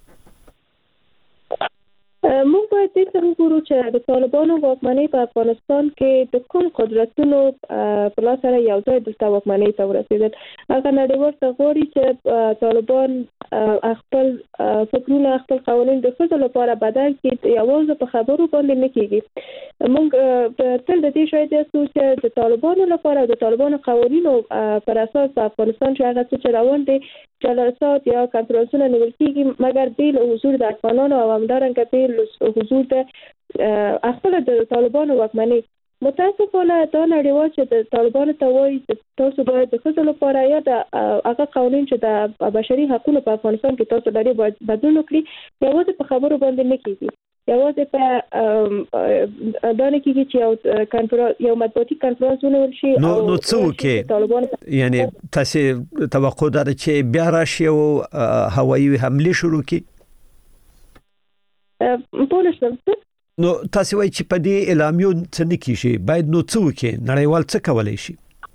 موږ باید دې ته وګورو چې د طالبانو واکمنۍ په افغانستان کې د کوم قدرتونو په لاس سره یو ځای د واکمنۍ ته ورسېدل. هغه نړیوال ته غواړي چې طالبان خپل فکرونه خپل قوانين د ښځو لپاره بدل کړي یوازې په خبرو باندې نه کېږي. موږ تل د دې شاهد یو چې د طالبانو لپاره د طالبانو قوانینو پر اساس په افغانستان کې هغه څه روان دي جلسات یا کنفرانسونه نیول کېږي مګر بیل حضور د افغانانو او همدارنګه بیل حضور د خپل د طالبانو واکمنۍ. متاسفانه دا نړیوال چې د طالبانو ته وایي چې تاسو باید د ښځو لپاره یا د هغه قوانین چې د بشري حقوقو په افغانستان کې تاسو لري باید بدلون وکړي یوازې په خبرو باندې نه کېږي یوازې په دا نه کېږي چې یو کنفرانس یو مطبوعاتي کنفرانس ونیول شي نو نو څه وکړي یعنی تاسو توقع لرئ چې بیا راشي او هوایي حمله شروع کړي؟ پولیس نو تاسو وایي چې په دې اعلامیو څه نه کیږي باید نو څه وکړي نړیوال څه کولای شي؟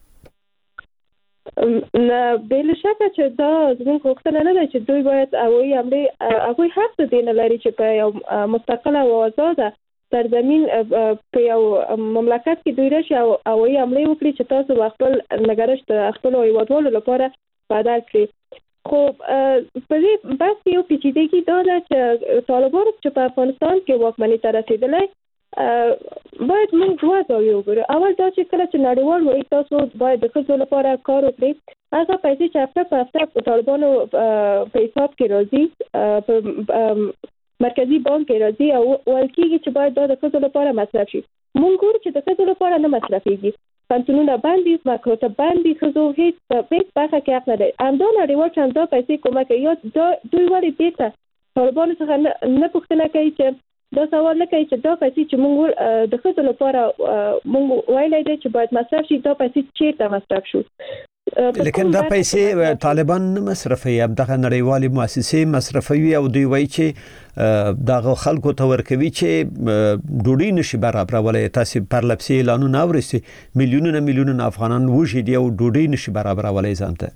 نه بل شکه چې دا زموږ غوښتنه نه ده چې دوی باید هوایي حمله هغوی حق دي نه لري چې په یو مستقله او آزاده سرزمین په یو مملکت کې دوی راشي او هوایي حمله وکړي چې تاسو خپل نگرش د خپل هیوادوالو لپاره بدل کړي. خو په دې بس یو پیچیدګي دا ده چې طالبان چې په افغانستان کې واکمنۍ ته رسېدلي باید موږ دوه ځایونه وګورو. اول دا چې کله چې نړیوال وایي تاسو باید د ښځو لپاره کار وکړئ هغه پیسې چې هفته په هفته په طالبانو په حساب کې راځي په مرکزي بانک کې راځي او ویل کېږي چې باید دا د ښځو لپاره مصرف شي. موږ ګورو چې د ښځو لپاره نه مصرفېږي پنځونه باندې مکروته باندې خزو هیڅ هیڅ برخه کې حق نه لري. همدا نړیوال چې همدا پیسې کومه کوي یا دوی ولې دې ته طالبانو څخه نه پوښتنه کوي چې دا سوال نه کوي چې دا پیسې چې موږ د ښځو لپاره موږ ویلای دي چې باید مصرف شي دا پیسې چیرته مصرف شو. لیکن دا پیسې طالبان نه مصرفوي دغه نړیوالې مؤسسې مصرفوي او دوی وایي چې دغه خلکو ته ورکوي چې ډوډۍ نشي برابرولای. تاسو پر لپسې اعلانونه اورئ میلیونونه میلیونونه افغانان وژي دي او ډوډۍ نشي برابرولای ځانته.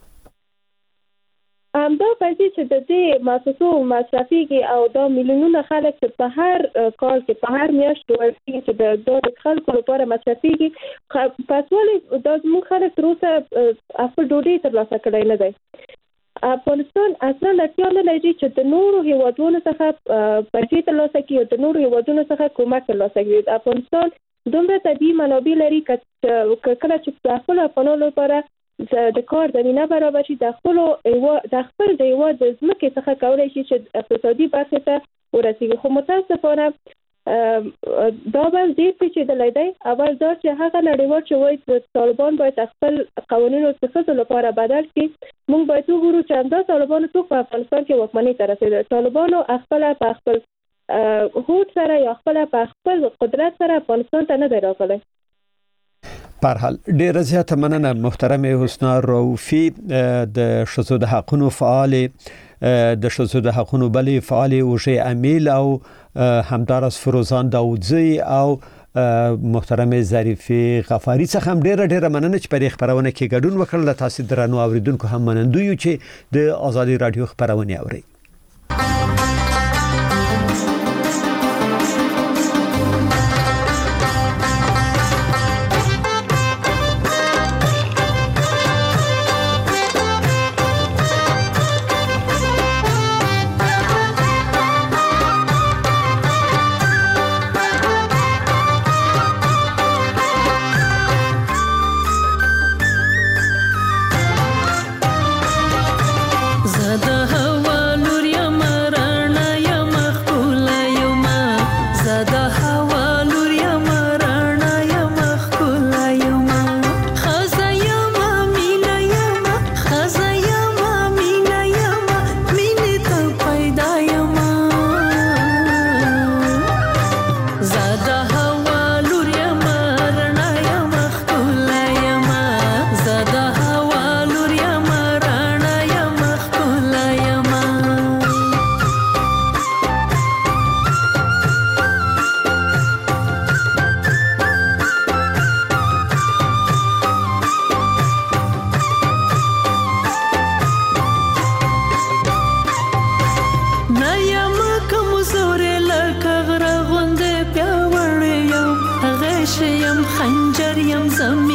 همدا پیسې چې د دې مؤسسو مصرفيږي او دا میلیونونه خلک چې په هر کال کې په هر میاشت ورکړي چې د دوه خلکو لپاره مصرفيږي پس ولې دا موږ خلک تر اوسه خپل ډوډۍ ترلاسه کړی نه دی. افغانستان اصلا اړتیا نه لري چې د نورو هیوادونو څخه پیسې ترلاسه کړي او د نورو هیوادونو څخه کومک ترلاسه کړي. افغانستان دومره طبیعي منابع لري چې کله چې خپل افغانانو لپاره د کار زمينه برابر شي د خپل د خپل د یو د ځمکې څخه کولای شي چې اقتصادي برخه ته ورسیږي. خو متاسفانه دا بل دې چې د لیدای اول دا چې هغه نړیوال چې وایي طالبان باید خپل قوانینو د څه لپاره بدل کړي موږ باید وګورو چې همدا طالبان څوک په افغانستان کې واکمنۍ ته رسیدل. طالبانو خپل په خپل هوت سره یا خپل په خپل قدرت سره افغانستان ته نه دی راغلی. پر حال ډیر زیاته مننه محترم حسنا رؤفي د ښځو د حقوقو فعال د ښځو د حقوقو بلې فعال او شي امیل او همدارس فروزان داودزی او محترم ظریفی غفاری څخه هم ډیر ډیر مننه چې په خبرونه کې ګډون وکړل. تاسو درنو اوریدونکو هم منندوی چې د آزادي رادیو خبرونه اوري. خنجر یم زمین